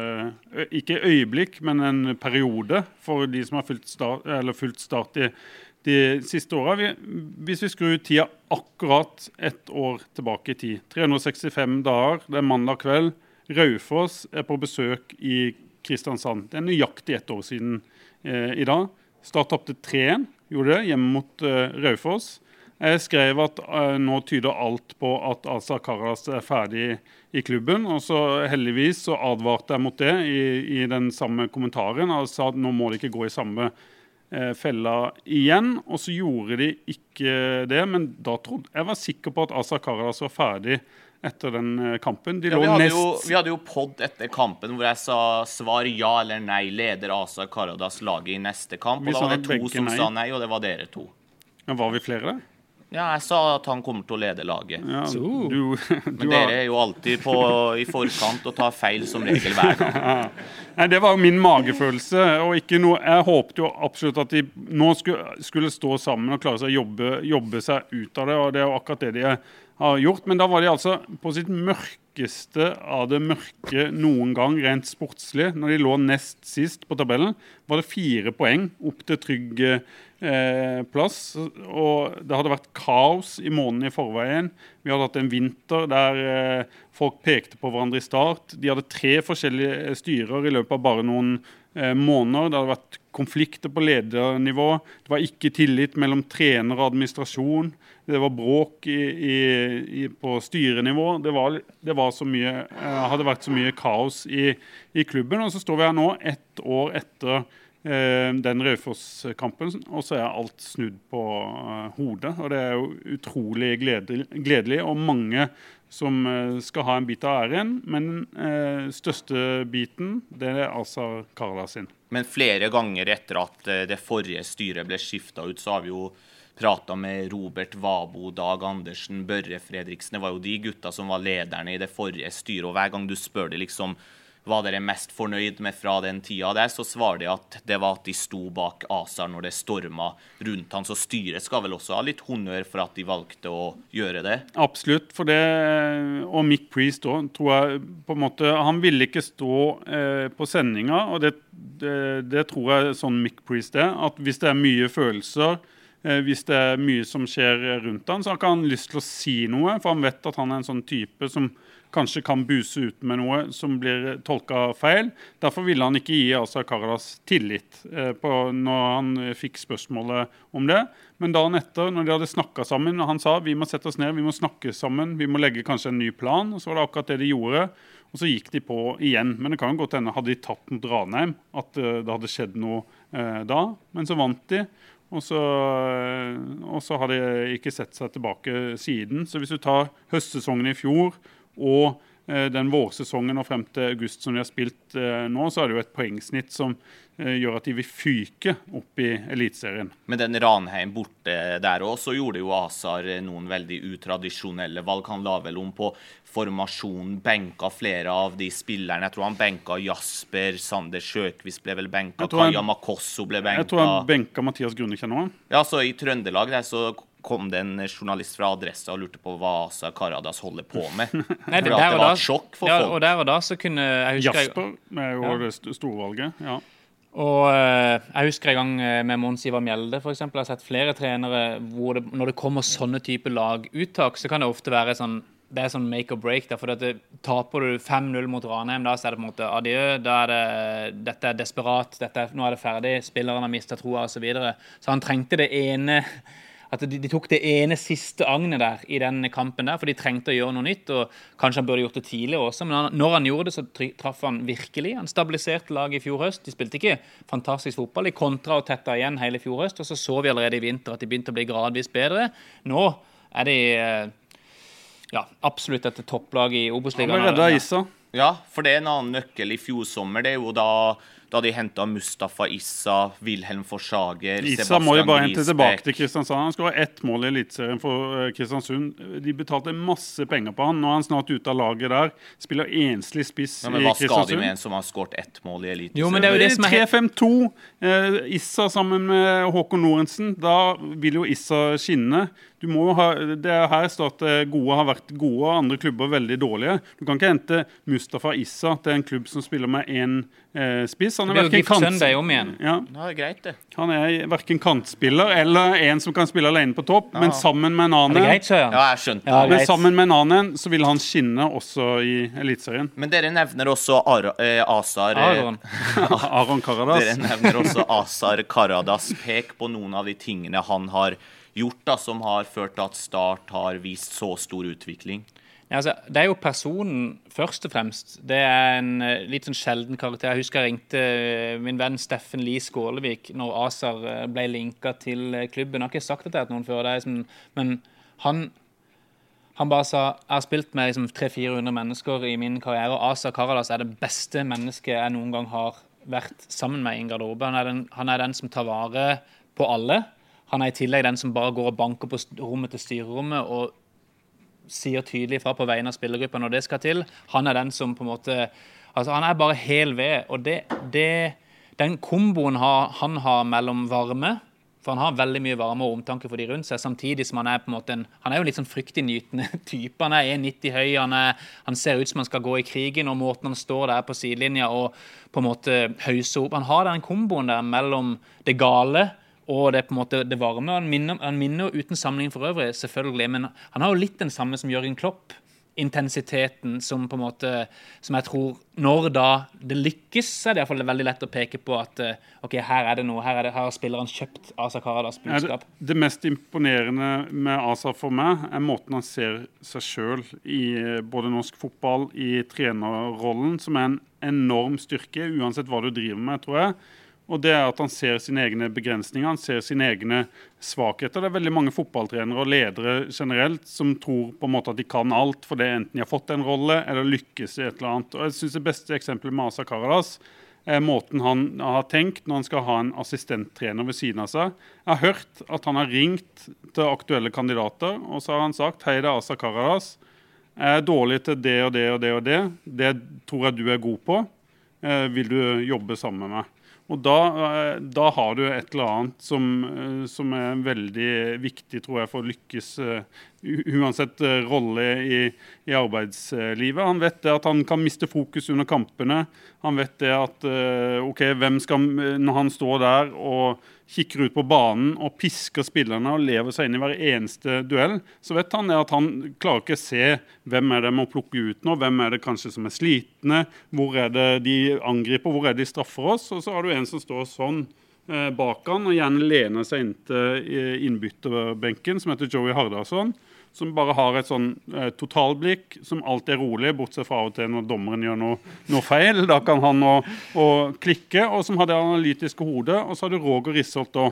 ikke øyeblikk, men en periode for de som har fulgt start, eller fulgt start i de siste årene. Hvis vi skrur tida akkurat ett år tilbake i tid, tre hundre og sekstifem dager, det er mandag kveld, Raufoss er på besøk i Kristiansand. Det er nøyaktig ett år siden eh, i dag. Start tapte tre én, gjorde det, hjemme mot eh, Raufoss. Jeg skrev at eh, nå tyder alt på at Asa Karadas er ferdig i klubben, og så heldigvis så advarte jeg mot det i, i den samme kommentaren, og sa at nå må de ikke gå i samme eh, fella igjen, og så gjorde de ikke det, men da trodde jeg var sikker på at Asa Karadas var ferdig etter den kampen. De ja, lå vi, hadde nest... jo, vi hadde jo podd etter kampen hvor jeg sa svar ja eller nei, leder Asa Karadas laget i neste kamp, og da var det to som nei. sa nei, og det var dere to. Ja, var vi flere der? Ja, jeg sa at han kommer til å lede laget. Ja, du, du Men dere har... er jo alltid på, i forkant og tar feil som regel hver gang. Nei, det var min magefølelse, og ikke noe... Jeg håpte jo absolutt at de nå skulle, skulle stå sammen og klare seg å jobbe, jobbe seg ut av det, og det er jo akkurat det de har gjort. Men da var de altså på sitt mørkeste av det mørke noen gang, rent sportslig. Når de lå nest sist på tabellen, var det fire poeng opp til trygg eh, plass. Og det hadde vært kaos i måneden i forveien. Vi hadde hatt en vinter der eh, folk pekte på hverandre i start. De hadde tre forskjellige styrer i løpet av bare noen eh, måneder. Det hadde vært konflikter på ledernivå. Det var ikke tillit mellom trener og administrasjon. Det var bråk i, i, i, på styrenivå. Det, var, det var så mye, eh, hadde vært så mye kaos i, i klubben. Og så står vi her nå ett år etter eh, den Raufoss-kampen, og så er alt snudd på eh, hodet. Og det er jo utrolig gledelig, gledelig, og mange som eh, skal ha en bit av æren. Men eh, største biten, det er Asa Karadas sin. Men flere ganger etter at eh, det forrige styret ble skiftet ut, så har vi jo pratet med Robert Vabo, Dag Andersen, Børre Fredriksen. Det var jo de gutta som var lederne i det forrige styret, og hver gang du spør det liksom, hva dere er mest fornøyd med fra den tida der, så svarer de at det var at de sto bak Asa når det stormet rundt han. Så styret skal vel også ha litt honnør for at de valgte å gjøre det? Absolutt, for det, og Mick Priest også, tror jeg på en måte, han ville ikke stå eh, på sendinga, og det, det, det tror jeg sånn Mick Priest er, at hvis det er mye følelser, Eh, hvis det er mye som skjer rundt han, så har ikke han lyst til å si noe, for han vet at han er en sånn type som kanskje kan buse ut med noe som blir tolket feil. Derfor ville han ikke gi Asa Karadas tillit eh, på når han fikk spørsmålet om det. Men dagen etter, når de hadde snakket sammen, han sa vi må sette oss ned, vi må snakke sammen, vi må legge kanskje en ny plan, og så var det akkurat det de gjorde. og så gikk de på igjen. Men det kan jo godt hende, hadde de tapt mot Ranheim, at uh, det hadde skjedd noe uh, da. Men så vant de, og så, uh, og så har de ikke sett seg tilbake siden. Så hvis du tar høstsesongen i fjor, og den vårsesongen og frem til august som de har spilt eh, nå, så er det jo et poengsnitt som eh, gjør at de vil fyke opp i elitserien. Men den Ranheim borte der også, så gjorde jo Azar noen veldig utradisjonelle valg. Han la vel om på formasjon, benka flere av de spillerne. Jeg tror han benka Jasper, Sander Sjøkvist ble vel benka, Kaja Makosso ble benka. Jeg tror han benka Mathias Grunekjær nå. Ja, så i Trøndelag der så kom det en journalist fra Adressa og lurte på hva Azar Karadas holder på med. Nei, det, det var et sjokk for ja, folk. Og der og da så kunne jeg huske Jasper er jo ja. det storvalget, ja. Og uh, jeg husker en gang med Mons Ivar Mjelde for eksempel, jeg har sett flere trenere hvor det, når det kommer sånne type laguttak, så kan det ofte være sånn, det er sånn make or break der, for det, taper du fem null mot Ranheim, da så er det på en måte adjø, da er det, dette er desperat, dette er, nå er det ferdig, spilleren har mistet troa og så videre. Så han trengte det ene at de, de tok det ene siste agnet der i den kampen der, for de trengte å gjøre noe nytt, og kanskje han burde gjort det tidlig også, men han, når han gjorde det, så traff han virkelig. Han stabiliserte laget i fjor høst. De spilte ikke fantastisk fotball, de kontra og tetta igjen hele fjor høst, og så så vi allerede i vinter at de begynte å bli gradvis bedre. Nå er de ja, absolutt et topplag i Obos-ligaen. Han ble reddet av Issa. Ja, for det er en annen nøkkel i fjor sommer, det er jo da da de hentet Mustafa Issa, Wilhelm Forsager, Issa Sebastian må jo bare hente Grisbeck. tilbake til Kristiansand. Han skal ha ett mål i elitserien for Kristiansund. De betalte masse penger på han. Nå er han snart ute av laget der. Spiller enslig spiss ja, men i hva skal Kristiansund. de med en som har skåret ett mål i elitserien? Jo, men det er jo det som er tre fem to. Eh, Issa sammen med Håkon Lorentzen. Da vil jo Issa skinne. Du må jo ha, det er her Start gode har vært gode, og andre klubber veldig dårlige. Du kan ikke hente Mustafa Issa til en klubb som spiller med en eh, spiss. Han er det blir jo Gift Sunday om igjen. Ja. Ja, det er greit det. Han er hverken kantspiller eller en som kan spille alene på topp, ja. Men sammen med en annen. Er det greit, Søren? Ja, jeg skjønte. Ja, men sammen med en annen så vil han skinne også i elitserien. Men dere nevner også Ar eh, Azar Aron. Aron Karadas. Dere nevner også Azar Karadas. Pek på noen av de tingene han har gjort da, som har ført til at Start har vist så stor utvikling. Ja, altså, det er jo personen først og fremst. Det er en uh, litt sånn sjelden karakter. Jeg husker jeg ringte uh, min venn Steffen Lie Skålevik når Azar uh, ble linket til uh, klubben. Jeg har ikke sagt det til noen før, det er som, men han, han bare sa, jeg har spilt med liksom, tre til fire hundre mennesker i min karriere, og Azar Karadas er det beste mennesket jeg noen gang har vært sammen med i en garderobe. Han er den, han er den som tar vare på alle. Han er i tillegg den som bare går og banker på rommet til styrerommet og sier tydelig fra på vegne av spillergruppen når det skal til. Han er den som på en måte, altså han er bare hel ved, og det, det, den komboen har, han har mellom varme, for han har veldig mye varme og omtanke for de rundt seg, samtidig som han er på en måte en, han er jo en litt sånn fryktinngytende type, han er en nitti høy, han, er, han ser ut som han skal gå i krigen, og måten han står der på sidelinja og på en måte høyser opp, han har den komboen der mellom det gale, og det er på en måte det varme. Han minner, han minner uten sammenligning for øvrig, selvfølgelig, men han har jo litt den samme som Jørgen Klopp. Intensiteten som på en måte, som jeg tror, når da det lykkes, er det i hvert fall veldig lett å peke på at, ok, her er det noe, her, er det, her har spilleren kjøpt Azar Karadas budskap. Ja, det, det mest imponerende med Azar for meg er måten han ser seg selv i både norsk fotball, i trenerrollen, som er en enorm styrke, uansett hva du driver med, tror jeg. Og det er at han ser sine egne begrensninger, han ser sine egne svakheter. Det er veldig mange fotballtrenere og ledere generelt som tror på en måte at de kan alt, for det enten de har fått en rolle eller lykkes i et eller annet. Og jeg synes det beste eksempelet med Azar Karadas er måten han har tenkt når han skal ha en assistenttrener ved siden av seg. Jeg har hørt at han har ringt til aktuelle kandidater, og så har han sagt, hei, det er Azar Karadas, jeg er dårlig til det og det og det og det, det tror jeg du er god på, vil du jobbe sammen med meg? Og da, da har du et eller annet som, som er veldig viktig, tror jeg, for å lykkes uansett rolle i, i arbeidslivet. Han vet det at han kan miste fokus under kampene. Han vet det at ok, hvem skal, når han står der og kikker ut på banen og pisker spillerne og lever seg inn i hver eneste duell, så vet han det at han klarer ikke å se hvem er det må plukke ut nå, hvem er det kanskje som er slitne, hvor er det de angriper, hvor er det de straffer oss, og så har du en som står sånn bak han og gjerne lener seg inn til innbytterbenken, som heter Joey Hardarson. som bare har et sånn eh, totalblikk, som alltid er rolig, bortsett fra av og til når dommeren gjør noe, noe feil. Da kan han å, å klikke, og som har det analytiske hodet. Og så har du Roger Risholt da,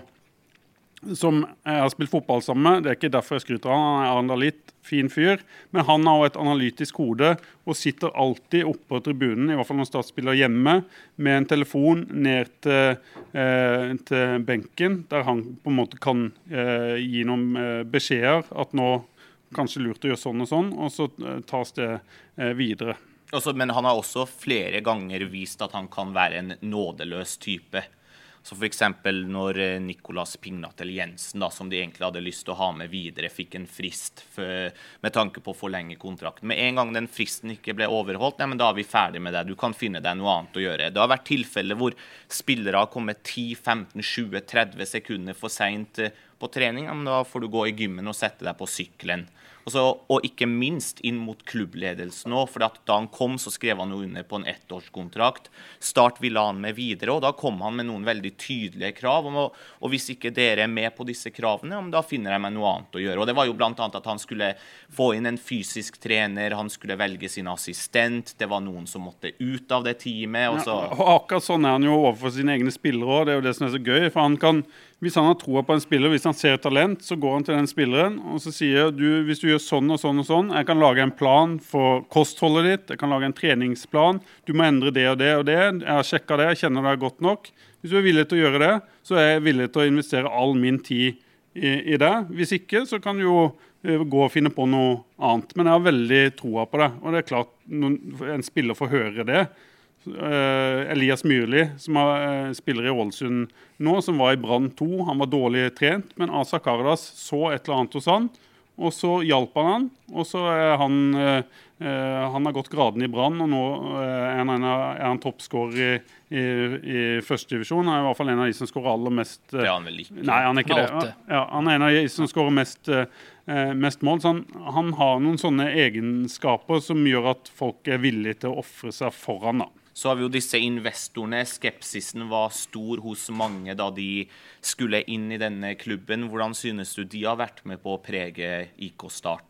som jeg har spilt fotball sammen med. Det er ikke derfor jeg skryter av han, han er litt fin fyr, men han har også et analytisk hode og sitter alltid oppe på tribunen, i hvert fall når Start spiller hjemme, med en telefon ned til, eh, til benken, der han på en måte kan eh, gi noen eh, beskjeder, at nå kanskje lurt å gjøre sånn og sånn, og så eh, tas det eh, videre. Også, men han har også flere ganger vist at han kan være en nådeløs type. Så for eksempel når Nicolas Pignatel Jensen, da, som de egentlig hadde lyst til å ha med videre, fikk en frist for, med tanke på å forlenge kontrakten. Med en gang den fristen ikke ble overholdt, nei, men da er vi ferdig med det. Du kan finne deg noe annet å gjøre. Det har vært tilfeller hvor spillere har kommet ti, femten, tjue, tretti sekunder for sent på trening. Men da får du gå i gymmen og sette deg på syklen. Og, så, og ikke minst inn mot klubbledelsen også, for da han kom så skrev han jo under på en ettårskontrakt. Start ville han med videre, og da kom han med noen veldig tydelige krav. Og, og hvis ikke dere er med på disse kravene, da finner jeg meg noe annet å gjøre. Og det var jo blant annet at han skulle få inn en fysisk trener, han skulle velge sin assistent, det var noen som måtte ut av det teamet. Og så... ja, og akkurat sånn er han jo overfor sine egne spillere, og det er jo det som er så gøy, for han kan... Hvis han har troa på en spiller, hvis han ser talent, så går han til den spilleren, og så sier du, hvis du gjør sånn og sånn og sånn, jeg kan lage en plan for kostholdet ditt, jeg kan lage en treningsplan, du må endre det og det og det, jeg har sjekket det, jeg kjenner deg godt nok. Hvis du er villig til å gjøre det, så er jeg villig til å investere all min tid i, i det. Hvis ikke, så kan du jo gå og finne på noe annet. Men jeg har veldig troa på det, og det er klart, når en spiller får høre det, Uh, Elias Myrli, som er uh, spiller i Ålesund nå, som var i Brann to, han var dårlig trent, men Asa Karadas så et eller annet hos han, og så hjalp han han, og så er han, uh, uh, han har gått graden i Brann, og nå uh, er han, en av, er han toppskårer i, i, i første divisjon, han er i hvert fall en av de som skårer aller mest... Uh, det er han vel ikke. Nei, han er ikke det. Ja, han er en av de som skårer mest, uh, mest mål, så han, han har noen sånne egenskaper som gjør at folk er villige til å offre seg foran da. Så har vi jo disse investorene, skepsisen var stor hos mange da de skulle inn i denne klubben. Hvordan synes du de har vært med på å prege I K Start?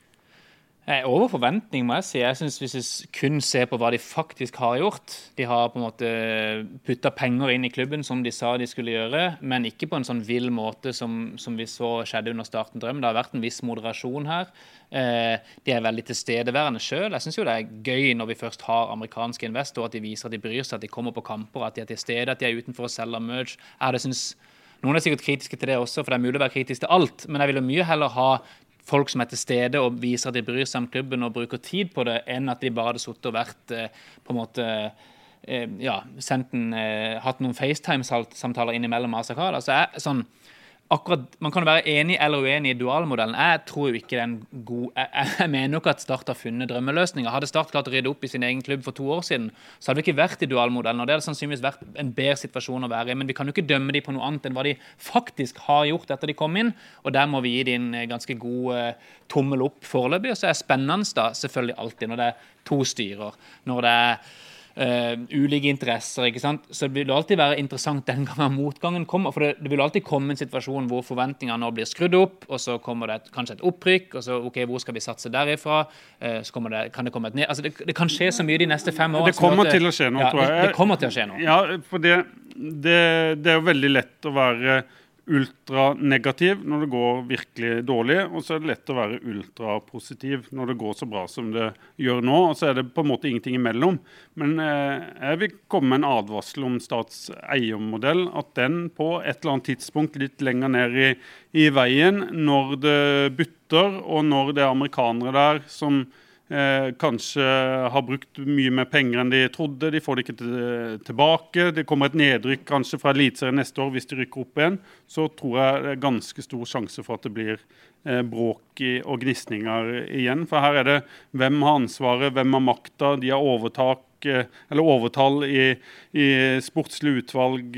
Over forventning, må jeg si. Jeg synes hvis vi kun ser på hva de faktisk har gjort, de har på en måte puttet penger inn i klubben som de sa de skulle gjøre, men ikke på en sånn vild måte som, som vi så skjedde under Starten Drøm. Det har vært en viss moderasjon her. Eh, de er veldig tilstedeværende selv. Jeg synes jo det er gøy når vi først har amerikanske investorer, at de viser at de bryr seg, at de kommer på kamper, at de er til stede, at de er utenfor å selge merch. Jeg det synes, noen er sikkert kritiske til det også, for det er mulig å være kritisk til alt, men jeg vil jo mye heller ha folk som er til stede og viser at de bryr seg om klubben og bruker tid på det, enn at de bare hadde suttet og vært eh, på en måte eh, ja, sendt en, eh, hatt noen FaceTime-samtaler innimellom Asa Karadas. Så jeg, sånn, akkurat, man kan være enig eller uenig I dualmodellen. Jeg tror jo ikke det er en god... Jeg, jeg mener ikke at Start har funnet drømmeløsninger. Hadde Start klart å rydde opp I sin egen klubb for to år siden, så hadde vi ikke vært I dualmodellen, og det hadde sannsynligvis vært en bedre situasjon å være I, men vi kan jo ikke dømme de på noe annet enn hva de faktisk har gjort etter de kom inn, og der må vi gi de en ganske god uh, tommel opp foreløpig, og så er det spennende da, selvfølgelig alltid, når det er to styrer, når det er Uh, ulike interesser, ikke sant? Så det vil alltid være interessant den gangen motgangen kommer, for det, det vil alltid komme en situasjon hvor forventningene nå blir skrudd opp, og så kommer det et, kanskje et opprykk, og så, ok, hvor skal vi satse derifra? Uh, så kommer det, kan det komme et ned? Altså, det, det kan skje så mye de neste fem år. Det kommer til å skje noe, ja, tror jeg. Det, det kommer til å skje noe. Ja, for det, det, det er jo veldig lett å være ultra-negativ når det går virkelig dårlig, og så er det lett å være ultra-positiv når det går så bra som det gjør nå, og så er det på en måte ingenting imellom. Men eh, jeg vil komme med en advarsel om Starts eiermodell, at den på et eller annet tidspunkt litt lenger ned I, I veien, når det butter, og når det er amerikanere der som Eh, kanskje har brukt mye mer penger enn de trodde, de får det ikke til, tilbake, det kommer et nedrykk kanskje fra elitserien neste år hvis de rykker opp igjen, så tror jeg det er ganske stor sjanse for at det blir eh, bråk I, og gnisninger igjen, for her er det hvem har ansvaret, hvem har makta, de har overtak, eh, eller overtall I, I sportslig utvalg,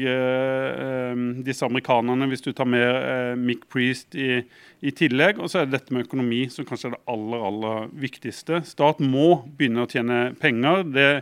eh, disse amerikanerne, hvis du tar med eh, Mick Priest I I tillegg, og så er det dette med økonomi som kanskje er det aller, aller viktigste. Start må begynne å tjene penger. Det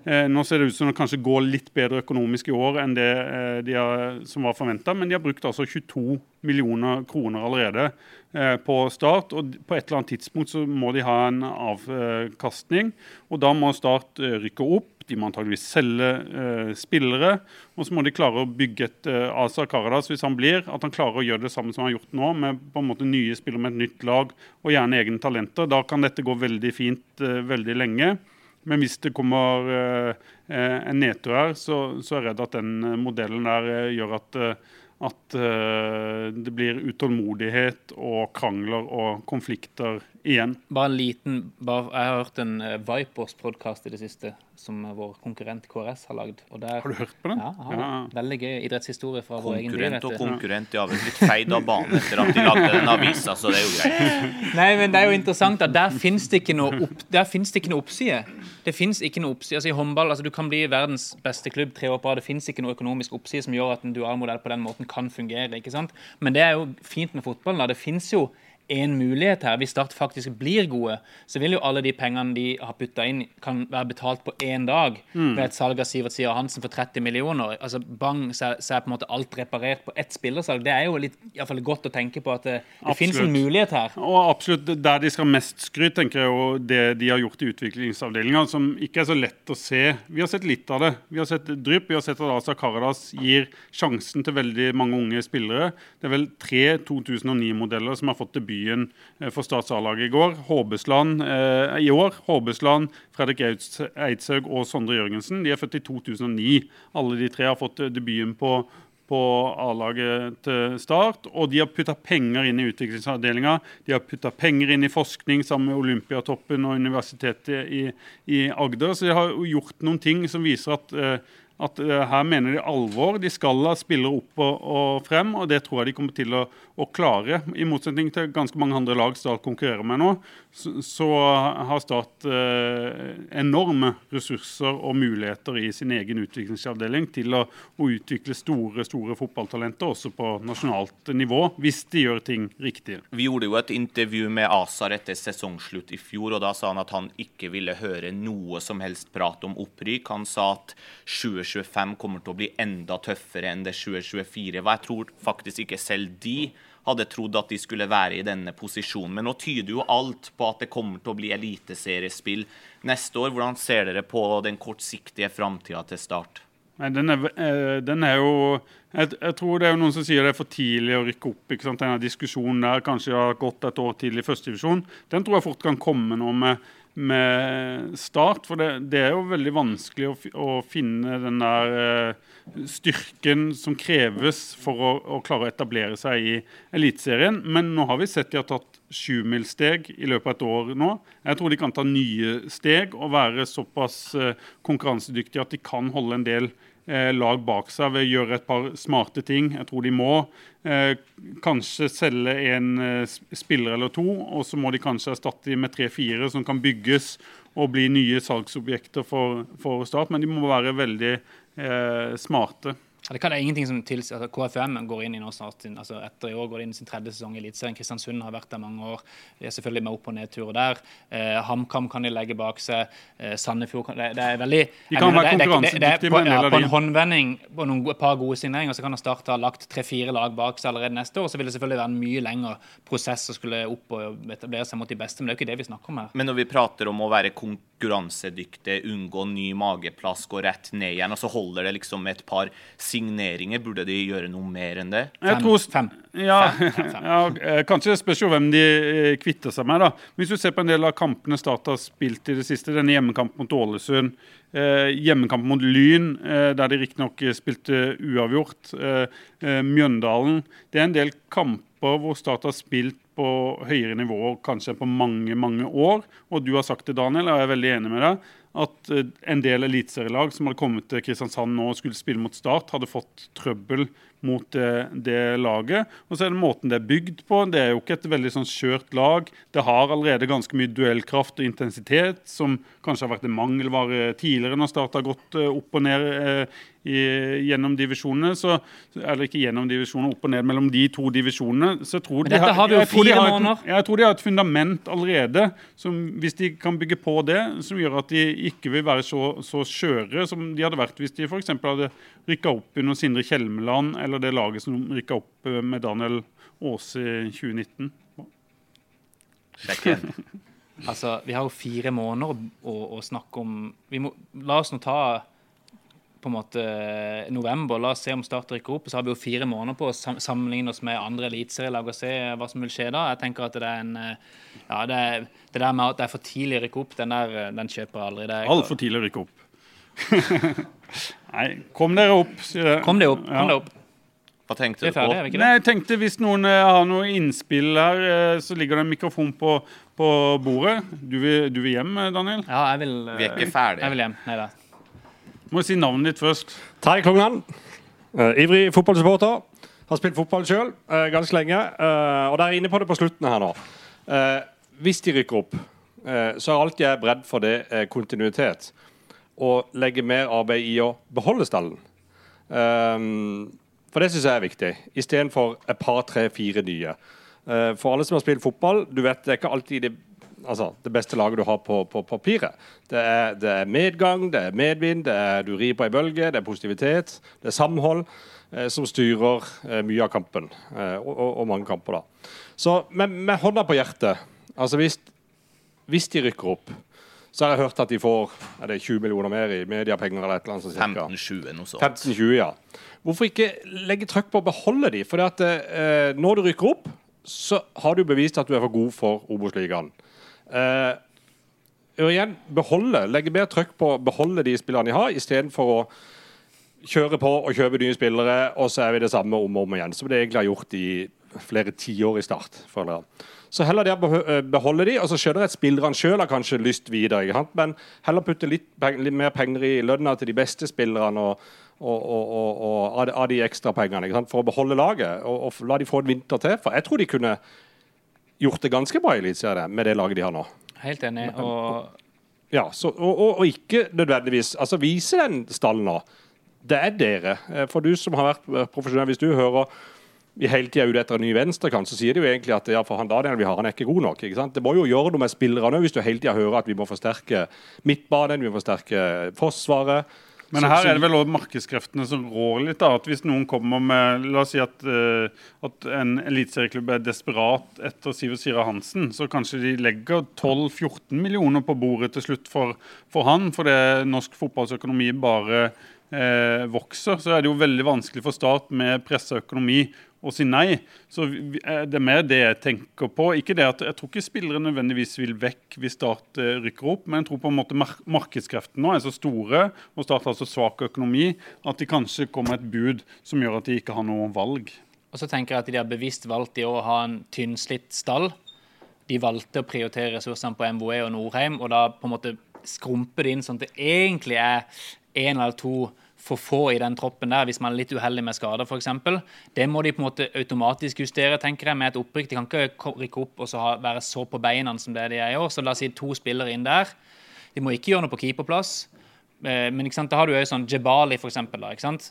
Eh, nå ser det ut som det kanskje går litt bedre økonomisk i år enn det eh, de har, som var forventet, men de har brukt altså tjueto millioner kroner allerede eh, på Start, og på et eller annet tidspunkt så må de ha en avkastning, og da må Start eh, rykke opp. De må antageligvis selge eh, spillere, og så må de klare å bygge et eh, Asa Karadas, hvis han blir, at han klarer å gjøre det samme som han har gjort nå, med på en måte nye spillere med et nytt lag, og gjerne egne talenter. Da kan dette gå veldig fint, eh, veldig lenge. Men hvis det kommer eh, en nedtur her, så, så er jeg redd at den modellen der eh, gjør at, eh, at eh, det blir utålmodighet og krangler og konflikter igjen. Bare en liten, bare, jeg har hørt en uh, Vipers-podcast i det siste, som vår konkurrent K R S har laget. Og der, har du hørt på den? Ja, har ja. Veldig gøy idrettshistorie fra vår egen by. Konkurrent og konkurrent, de har vel blitt feid av banen etter at de lagde den avisa, så det er jo greit. Nei, men det er jo interessant at der finnes det ikke noe, opp, der finnes det ikke noe oppside. Det finnes ikke noe oppside. Altså i håndball, altså du kan bli verdens beste klubb tre år på, det finnes ikke noe økonomisk oppside som gjør at en dualmodell på den måten kan fungere, ikke sant? Men det er jo fint med fotballen, da. Det finnes jo en mulighet her. Hvis Start faktisk blir gode, så vil jo alle de pengene de har puttet inn kan være betalt på en dag mm. ved et salg av Sivert Sier Hansen for tretti millioner. Altså bang, så er, så er på en måte alt reparert på ett spillersalg. Det er jo litt, i hvert fall godt å tenke på at det, det finnes en mulighet her. Og absolutt, der de skal mest skryt, tenker jeg jo det de har gjort i utviklingsavdelingen, som ikke er så lett å se. Vi har sett litt av det. Vi har sett drypp, vi har sett at Asa Karadas gir sjansen til veldig mange unge spillere. Det er vel tre to tusen og ni-modeller som har fått debut for Starts A-laget i går. Håbesland eh, i år. Håbesland, Fredrik Eidshaug og Sondre Jørgensen. De er født i to tusen og ni. Alle de tre har fått debuten på, på A-laget til Start, og de har puttet penger inn i utviklingsavdelingen. De har puttet penger inn i forskning sammen med Olympiatoppen og Universitetet i, i Agder. Så de har gjort noen ting som viser at eh, at uh, her mener de alvor. De skal ha spillere opp og, og frem, og det tror jeg de kommer til å, å klare. I motsetning til ganske mange andre lag Start konkurrerer med nå, så, så har Start uh, enorme ressurser og muligheter i sin egen utviklingsavdeling til å, å utvikle store, store fotballtalenter, også på nasjonalt nivå, hvis de gjør ting riktig. Vi gjorde jo et intervju med Asar etter sesongslutt i fjor, og da sa han at han ikke ville høre noe som helst prat om opprykk. Han sa at tjue tjuefem kommer til å bli enda tøffere enn det tjue tjuefire. Jeg tror faktisk ikke selv de hadde trodd at de skulle være i denne posisjonen. Men nå tyder jo alt på at det kommer til å bli eliteseriespill neste år. Hvordan ser dere på den kortsiktige fremtiden til Start? Nei, den er, den er jo jeg, jeg tror det er jo noen som sier det er for tidlig å rykke opp, ikke sant? Denne diskusjonen der kanskje har gått et år til i første divisjon. Den tror jeg fort kan komme nå med med Start, for det, det er jo veldig vanskelig å, å finne den der uh, styrken som kreves for å, å klare å etablere seg i eliteserien. Men nå har vi sett de har tatt sjumilssteg i løpet av et år nå. Jeg tror de kan ta nye steg og være såpass uh, konkurransedyktige at de kan holde en del eh, lag bak seg ved å gjøre et par smarte ting. Jeg tror de må eh, kanskje selge en eh, spiller eller to, og så må de kanskje erstatte de med tre-fire som kan bygges og bli nye salgsobjekter for, for Start, men de må være veldig eh, smarte. Ja, det kan det ingenting som til, altså K F M går inn i nå snart, altså etter i år går det inn i sin tredje sesong i Eliteserien. Kristiansund har vært der mange år, det er selvfølgelig med opp- og nedturer der. Eh, HamKam kan de legge bak seg, eh, Sandefjord, kan, det, det er veldig... De kan være konkurransedyktige med en del av de. På en håndvending, på noen et par gode signeringer, så kan det starte ha lagt tre-fire lag bak seg allerede neste år, så vil det selvfølgelig være en mye lengre prosess å skulle opp og etablere seg mot de beste, men det er jo ikke det vi snakker om her. Men når vi prater om å være konkurransedyktig, unngå ny mageplass, gå rett ned igjen, og så holder det liksom med et par signeringer, burde de gjøre noe mer enn det? Jeg fem, tror, fem. Ja, fem, fem, fem. ja, kanskje det spørs jo hvem de kvitter seg med da. Hvis du ser på en del av kampene Start har spilt i det siste, denne hjemmekampen mot Ålesund, eh, hjemmekampen mot Lyn, eh, der de riktig nok spilte uavgjort, eh, eh, Mjøndalen, det er en del kamper hvor Start har spilt på høyere nivåer, kanskje på mange, mange år, og du har sagt det, Daniel, og jeg er veldig enig med deg, at en del eliteserielag som hadde kommet til Kristiansand nå og skulle spille mot Start, hadde fått trøbbel mot det, det laget. Og så er det måten det er bygd på. Det er jo ikke et veldig sånn skjørt lag. Det har allerede ganske mye duellkraft og intensitet, som kanskje har vært en mangelvare tidligere når Start har gått opp og ned eh, i, gjennom divisjonene, så, eller ikke gjennom divisjonene, opp og ned mellom de to divisjonene. Så jeg tror Men de dette har, har vi jo jeg tror de fire har et, måneder. jeg tror de har et fundament allerede, som hvis de kan bygge på det, som gjør at de ikke vil være så, så skjøre som de hadde vært hvis de for eksempel hadde rykket opp under Sindre Kjelmeland, eller det laget som rykket opp med Daniel Aase i tjue nitten. Sjekk igjen. Altså, vi har jo fire måneder å, å snakke om. Vi må, la oss nå ta på en måte november, la oss se om Start rykker opp, så har vi jo fire måneder på å sam sammenligne oss med andre eliteserielag og se hva som vil skje da. Jeg tenker at det er en, ja, det, er, det der med at det er for tidlig å rykke opp, den der, den kjøper jeg aldri. Det er alt for tidlig å rykke opp. Nei, kom dere opp, sier det. Kom dere opp, kom ja. dere opp. Hva tenkte du på? Ferdig, Nei, jeg tenkte hvis noen uh, har noe innspill her, uh, så ligger det en mikrofon på, på bordet. Du vil, du vil hjem, Daniel? Ja, jeg vil... Uh, Vi er ikke ferdige. Jeg vil hjem, nei da. Må si navnet ditt først. Terje Klungland, uh, ivrig fotballsupporter. Har spilt fotball selv uh, ganske lenge, uh, og der er inne på det på slutten her nå. Uh, hvis de rykker opp, uh, så er alltid jeg bredd for det uh, kontinuitet, og legge mer arbeid i å beholde stallen. Um, for det synes jeg er viktig, i stedet for et par, tre, fire nye. Uh, for alle som har spilt fotball, du vet, det er ikke alltid det Altså, det beste laget du har på, på papiret. Det er, det er medgang, det er medvind, det er du rir på en bølge, det er positivitet, det er samhold eh, som styrer eh, mye av kampen, eh, og, og, og mange kamper da. Så med, med hånda på hjertet, altså hvis, hvis de rykker opp, så har jeg hørt at de får er det tjue millioner mer i mediepenger eller et eller annet sånt. femten tjue, noe sånt. femten tjue, ja. Hvorfor ikke legge trykk på å beholde de? For at, eh, når du rykker opp, så har du bevist at du er for god for Obos-ligaen. Uh, og igjen, beholde, legge mer trykk på å beholde de spillerne de har, i stedet for å kjøre på og kjøpe nye spillere, og så er vi det samme om og om igjen, som det egentlig har gjort i flere tiår i start, føler jeg. Så heller det å beholde de, og så skjønner jeg at spillerne selv har kanskje lyst videre, ikke sant? Men heller putte litt, litt mer penger i lønna til de beste spillerne, og, og, og, og, og av, av de ekstra pengene, ikke sant? For å beholde laget, og, og la de få en vinter til, for jeg tror de kunne gjort det ganske bra i eliteserien med det laget de har nå. Helt enig, og... Ja, så, og, og, og ikke nødvendigvis, altså vise den stallen nå. Det er dere. For du som har vært profesjonell, hvis du hører vi hele tiden ute etter en ny venstrekant, så sier de jo egentlig at ja, for han Daniel vi har, han er ikke god nok, ikke sant? Det må jo gjøre noe med spillerne hvis du hele tiden hører at vi må forsterke midtbanen, vi må forsterke forsvaret. Men her er det vel også markedskreftene som rår litt da, at hvis noen kommer med, la oss si at, uh, at en eliteserieklubb er desperat etter Sivert Sira Hansen, så kanskje de legger tolv til fjorten millioner på bordet til slutt for, for han, for det norsk fotballsøkonomi bare uh, vokser, så er det jo veldig vanskelig for Start med presset økonomi og si nei. Så det er mer det jeg tenker på. Ikke det at jeg tror ikke spillere nødvendigvis vil vekk hvis Start rykker opp, men jeg tror på en måte mar markedskreftene nå er så store, og Start har så svak økonomi, at de kanskje kommer et bud som gjør at de ikke har noen valg. Og så tenker jeg at de har bevisst valgt i å ha en tynnslitt stall. De valgte å prioritere ressursene på M V E og Nordheim, og da på en måte skrumpe det inn sånn at det egentlig er en eller to for få i den troppen der, hvis man er litt uheldig med skader for eksempel. Det må de på en måte automatisk justere, tenker jeg, med et opprykk. De kan ikke rykke opp og så ha, være så på beina som det de er i år. Så la oss si to spillere inn der. De må ikke gjøre noe på keeperplass. Men ikke sant, da har du jo sånn Djibali for eksempel da, ikke sant?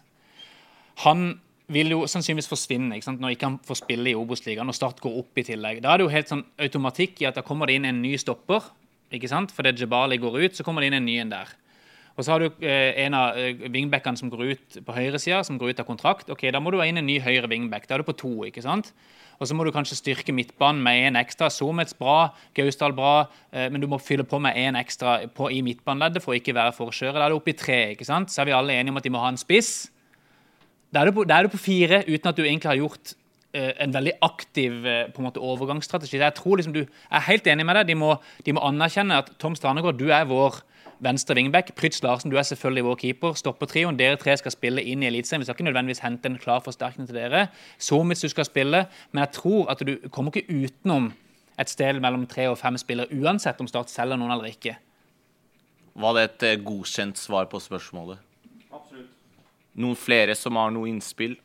Han vil jo sannsynligvis forsvinne, ikke sant? Når ikke han får spille i Obos-ligaen og Start går opp i tillegg. Da er det jo helt sånn automatikk i at da kommer det inn en ny stopper, ikke sant? Fordi Djibali går ut, så kommer det inn en ny en der. Og så har du eh, en av eh, wingbackene som går ut på høyre siden, som går ut av kontrakt. Ok, da må du ha inn en ny høyre wingback. Da er du på to, ikke sant? Og så må du kanskje styrke midtbanen med en ekstra. Somets bra, Gausdal bra, eh, men du må fylle på med en ekstra på, i midtbaneleddet for å ikke være forkjøret. Da er du oppe i tre, ikke sant? Så er vi alle enige om at de må ha en spiss. Da er du på, da er du på fire, uten at du egentlig har gjort eh, en veldig aktiv eh, på en måte, overgangsstrategi. Jeg tror liksom du er helt enig med deg. De må, de må anerkjenne at Tom Stranegård, du er vår venstre wingback. Prytz Larsen, du er selvfølgelig vår keeper. Stopper trioen. Dere tre skal spille inn i elitserien. Vi skal ikke nødvendigvis hente en klar forsterkning til dere. Somits du skal spille, men jeg tror at du kommer ikke utenom et sted mellom tre og fem spillere, uansett om Start selger noen eller ikke. Var det et uh, godkjent svar på spørsmålet? Absolutt. Noen flere som har noe innspill?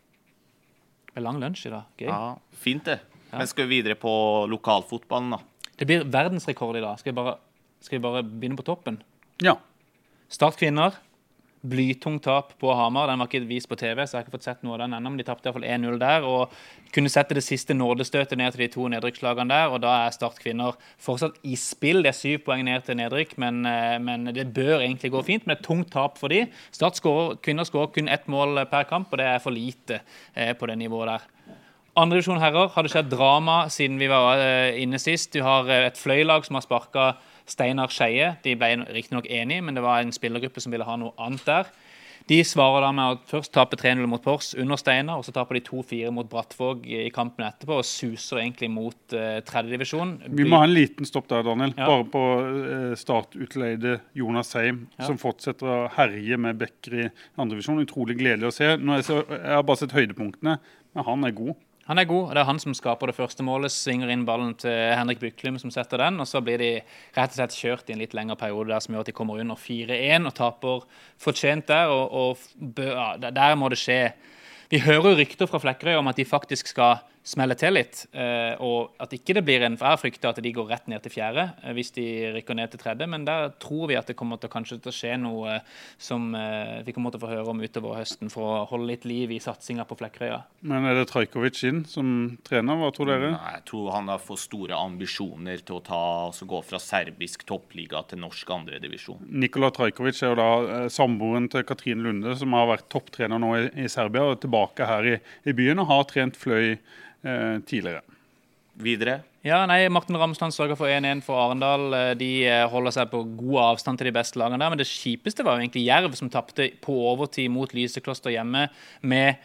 Det er lang lunsj i dag. Gøy. Ja, fint det. Ja. Men skal vi videre på lokalfotballen da? Det blir verdensrekord i dag. Skal vi bare, skal vi bare begynne på toppen? Ja. Start kvinner. blytung tap på Hamar. Den var ikke vist på T V, så jeg har ikke fått sett noe av den enda, men de tappte i hvert fall en null der, og kunne sette det siste nådestøtet ned til de to nedrykkslagene der, og da er Start kvinner fortsatt i spill. Det er syv poeng ned til nedrykk, men, men det bør egentlig gå fint, men det er et tungt tap for de. Start skårer, kvinner skårer kun ett mål per kamp, og det er for lite eh, på det nivået der. Andre divisjon herrer har det skjedd drama siden vi var eh, inne sist. Du har eh, et fløylag som har sparket Steinar Skeie. De ble riktig nok enige, men det var en spillergruppe som ville ha noe annet der. De svarer da med å først tape tre null mot Pors under Steinar, og så taper de to fire mot Brattvåg i kampen etterpå, og suser egentlig mot uh, tredje divisjon. Vi må ha en liten stopp der, Daniel. Ja. Bare på uh, startutleide Jonas Heim, ja. Som fortsetter å herje med Bekker i andre divisjon. Utrolig gledelig å se. Nå er jeg, så, jeg har bare sett høydepunktene, men han er god. Han er god, og det er han som skaper det første målet, svinger inn ballen til Henrik Byklum som setter den, og så blir de rett og slett kjørt i en litt lengre periode der som gjør at de kommer under fire en og taper fortjent der, og, og ja, der må det skje. Vi hører jo rykter fra Flekkerøy om at de faktisk skal smelle til litt, eh, og at ikke det blir en frykte at de går rett ned til fjerde eh, hvis de rykker ned til tredje, men der tror vi at det kommer til kanskje til å skje noe eh, som eh, vi kommer til å få høre om utover høsten for å holde litt liv i satsingen på Flekkerøya. Men er det Trajkovic inn som trener? Hva tror dere? Nei, jeg tror han har for store ambisjoner til å ta, altså gå fra serbisk toppliga til norsk andre divisjon. Nikola Trajkovic er jo da eh, samboeren til Katrine Lunde, som har vært topptrener nå i, i Serbia, og tilbake her i, i byen, og har trent fløy tidligere. Videre? Ja, nei, Martin Ramsland sørger for en en for Arendal. De holder seg på god avstand til de beste lagene der, men det kjipeste var jo egentlig Jerv, som tappte på overtid mot Lysekloster hjemme med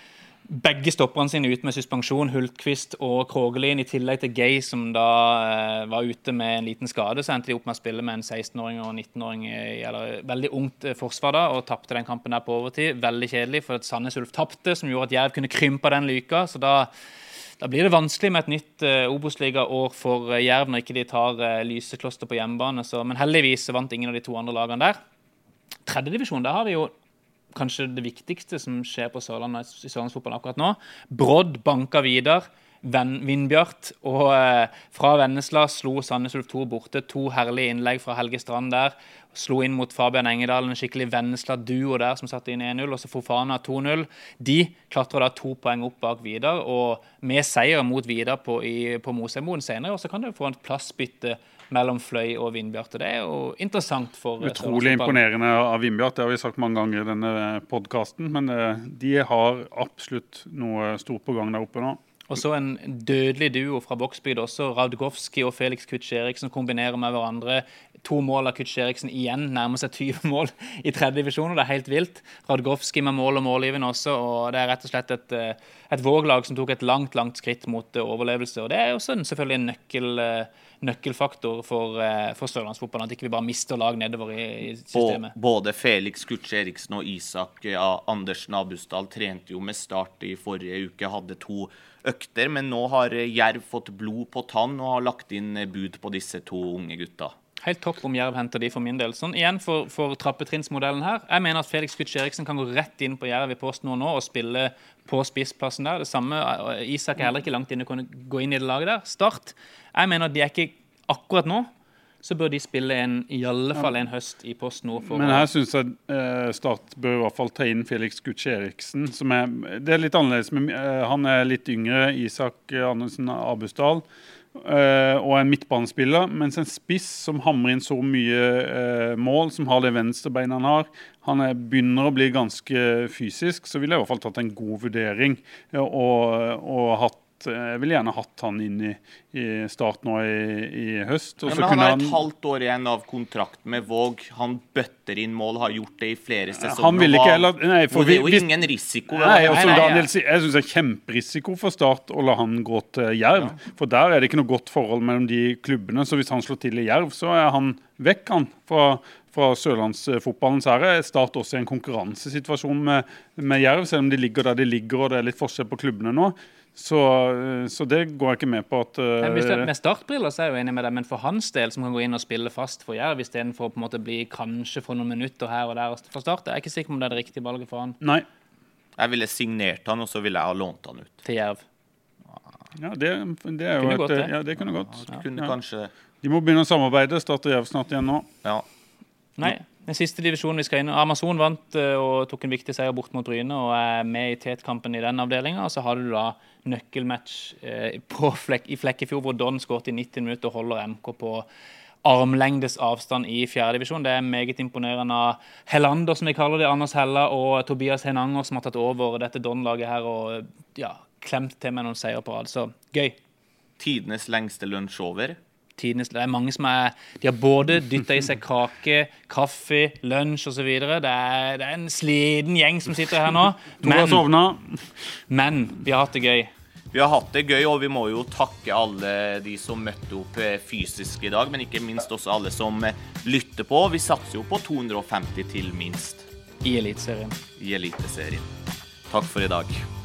begge stopperne sine ut med suspensjon, Hultqvist og Krogelin, i tillegg til Gay, som da eh, var ute med en liten skade. Så endte de opp med å spille med en seksten-åring og nitten-åring, eller veldig ungt forsvar da, og tappte den kampen der på overtid. Veldig kjedelig, for at Sandnes Ulf tappte, som gjorde at Jerv kunne krympe den lyka, så da Da blir det vanskelig med et nytt uh, Obos-liga-år for uh, Jerv når ikke de tar uh, Lysekloster på hjemmebane. Så, men heldigvis vant ingen av de to andre lagene der. Tredje divisjon, der har vi jo kanskje det viktigste som skjer på Sørlandet i Sørlandsfotballen akkurat nå. Brodd banka videre. Vindbjart, og eh, fra Vennesla slo Sandnes Ulf to borte. To herlige innlegg fra Helge Strand der. Slo inn mot Fabian Engedal, en skikkelig Vennesla-duo der som satte inn en null, og så Fofana to null. De klatrer da to poeng opp bak Vidar, og med seier mot Vidar på, i, på Mosemoen senere, og så kan det få en plassbytte mellom Fløy og Vindbjart. Det er jo interessant for Utrolig imponerende av Vindbjart, det har vi sagt mange ganger i denne podcasten, men de har absolutt noe stort på gang der oppe nå. Og så en dødelig duo fra Boksbygd også, Radgovski og Felix Kutsch-Eriksen kombinerer med hverandre. To mål av Kutsch-Eriksen igjen, nærmer seg tyve mål i tredje divisjon, og det er helt vilt. Radgovski med mål og målgivende også, og det er rett og slett et, et Våglag som tok et langt, langt skritt mot overlevelse, og det er også en, selvfølgelig en nøkkel, nøkkelfaktor for, for Sørlandsfotballen, at ikke vi bare mister lag nedover i, i systemet. Både Felix Kutsch-Eriksen og Isak ja, Andersen Abusdal trente jo med Start i forrige uke, hadde to økter, men nå har Jerv fått blod på tann og har lagt inn bud på disse to unge gutta. Helt topp om Jerv henter de for min del. Sånn, igjen for, for trappetrinnsmodellen her. Jeg mener at Felix Kutsch-Eriksen kan gå rett inn på Jerv i posten nå og spille på spissplassen der. Det samme, Isak er heller ikke langt inn å kunne gå inn i det laget der. Start. Jeg mener at de er ikke akkurat nå, så bør de spille en, i alle fall en høst i post nå. For Men her synes jeg eh, Start bør i hvert fall ta inn Felix Kutsch-Eriksen, som er, det er litt annerledes, men eh, han er litt yngre, Isak Andersen Abusdal, eh, og en midtbanespiller, mens en spiss som hamrer inn så mye eh, mål, som har det venstre beina han har, han er, begynner å bli ganske fysisk, så vil jeg i hvert fall tatt en god vurdering, ja, og, og hatt jeg vil gjerne hatt han inn i, i Start nå i, i høst. Og ja, så men han har han, et halvt år igjen av kontrakt med Våg. Han bøtter inn mål, har gjort det i flere sesonger. Han vil ikke heller... Nei, for det er jo hvis, ingen risiko. Nei, og som nei, nei, Daniel sier, jeg synes det er kjemperisiko for Start å la han gå til Jerv. Ja. For der er det ikke noe godt forhold mellom de klubbene, så hvis han slår til i Jerv, så er han vekk han fra... Fra Sørlandsfotballen så er Start også i en konkurransesituasjon med, med Jerv, selv om de ligger der de ligger, og det er litt forskjell på klubbene nå. Så, så det går jeg ikke med på at... Uh, Hvis det, med startbriller så er jeg jo enig med deg, men for hans del som kan gå inn og spille fast for Jerv, i stedet for å på en måte bli kanskje for noen minutter her og der for Start, jeg er ikke sikker om det er det riktige valget for han. Nei. Jeg ville signert han, og så ville jeg ha lånt han ut. Til Jerv. Ja, det, det er jo et... Godt, det. Ja, det kunne gått. Ja, kunne ja. kanskje... De må begynne å samarbeide, Start og Jerv snart igjen nå. Ja. Nei, Den siste divisjonen vi skal inn, Amazon vant uh, og tok en viktig seier bort mot Bryne og er med i tetkampen i den avdelingen. Og så har du da nøkkelmatch uh, på Flek, i Flekkefjord hvor Don skåret i nitti minutter og holder M K på armlengdes avstand i fjerde divisjon. Det er meget imponerende av Helander, som vi kaller det, Anders Hella og Tobias Henanger, som har tatt over dette Don-laget her og ja, klemt til med noen seier på rad. Så gøy. Tidenes lengste lunsj over. Tidens, det er mange som er, de har både dyttet i seg kake, kaffe, lunsj og så videre. Det er, det er en sliten gjeng som sitter her nå. Men, men vi har hatt det gøy. Vi har hatt det gøy, og vi må jo takke alle de som møtte opp fysisk i dag, men ikke minst også alle som lytter på. Vi satser jo på to hundre og femti til minst. I Eliteserien. I Eliteserien. Takk for i dag.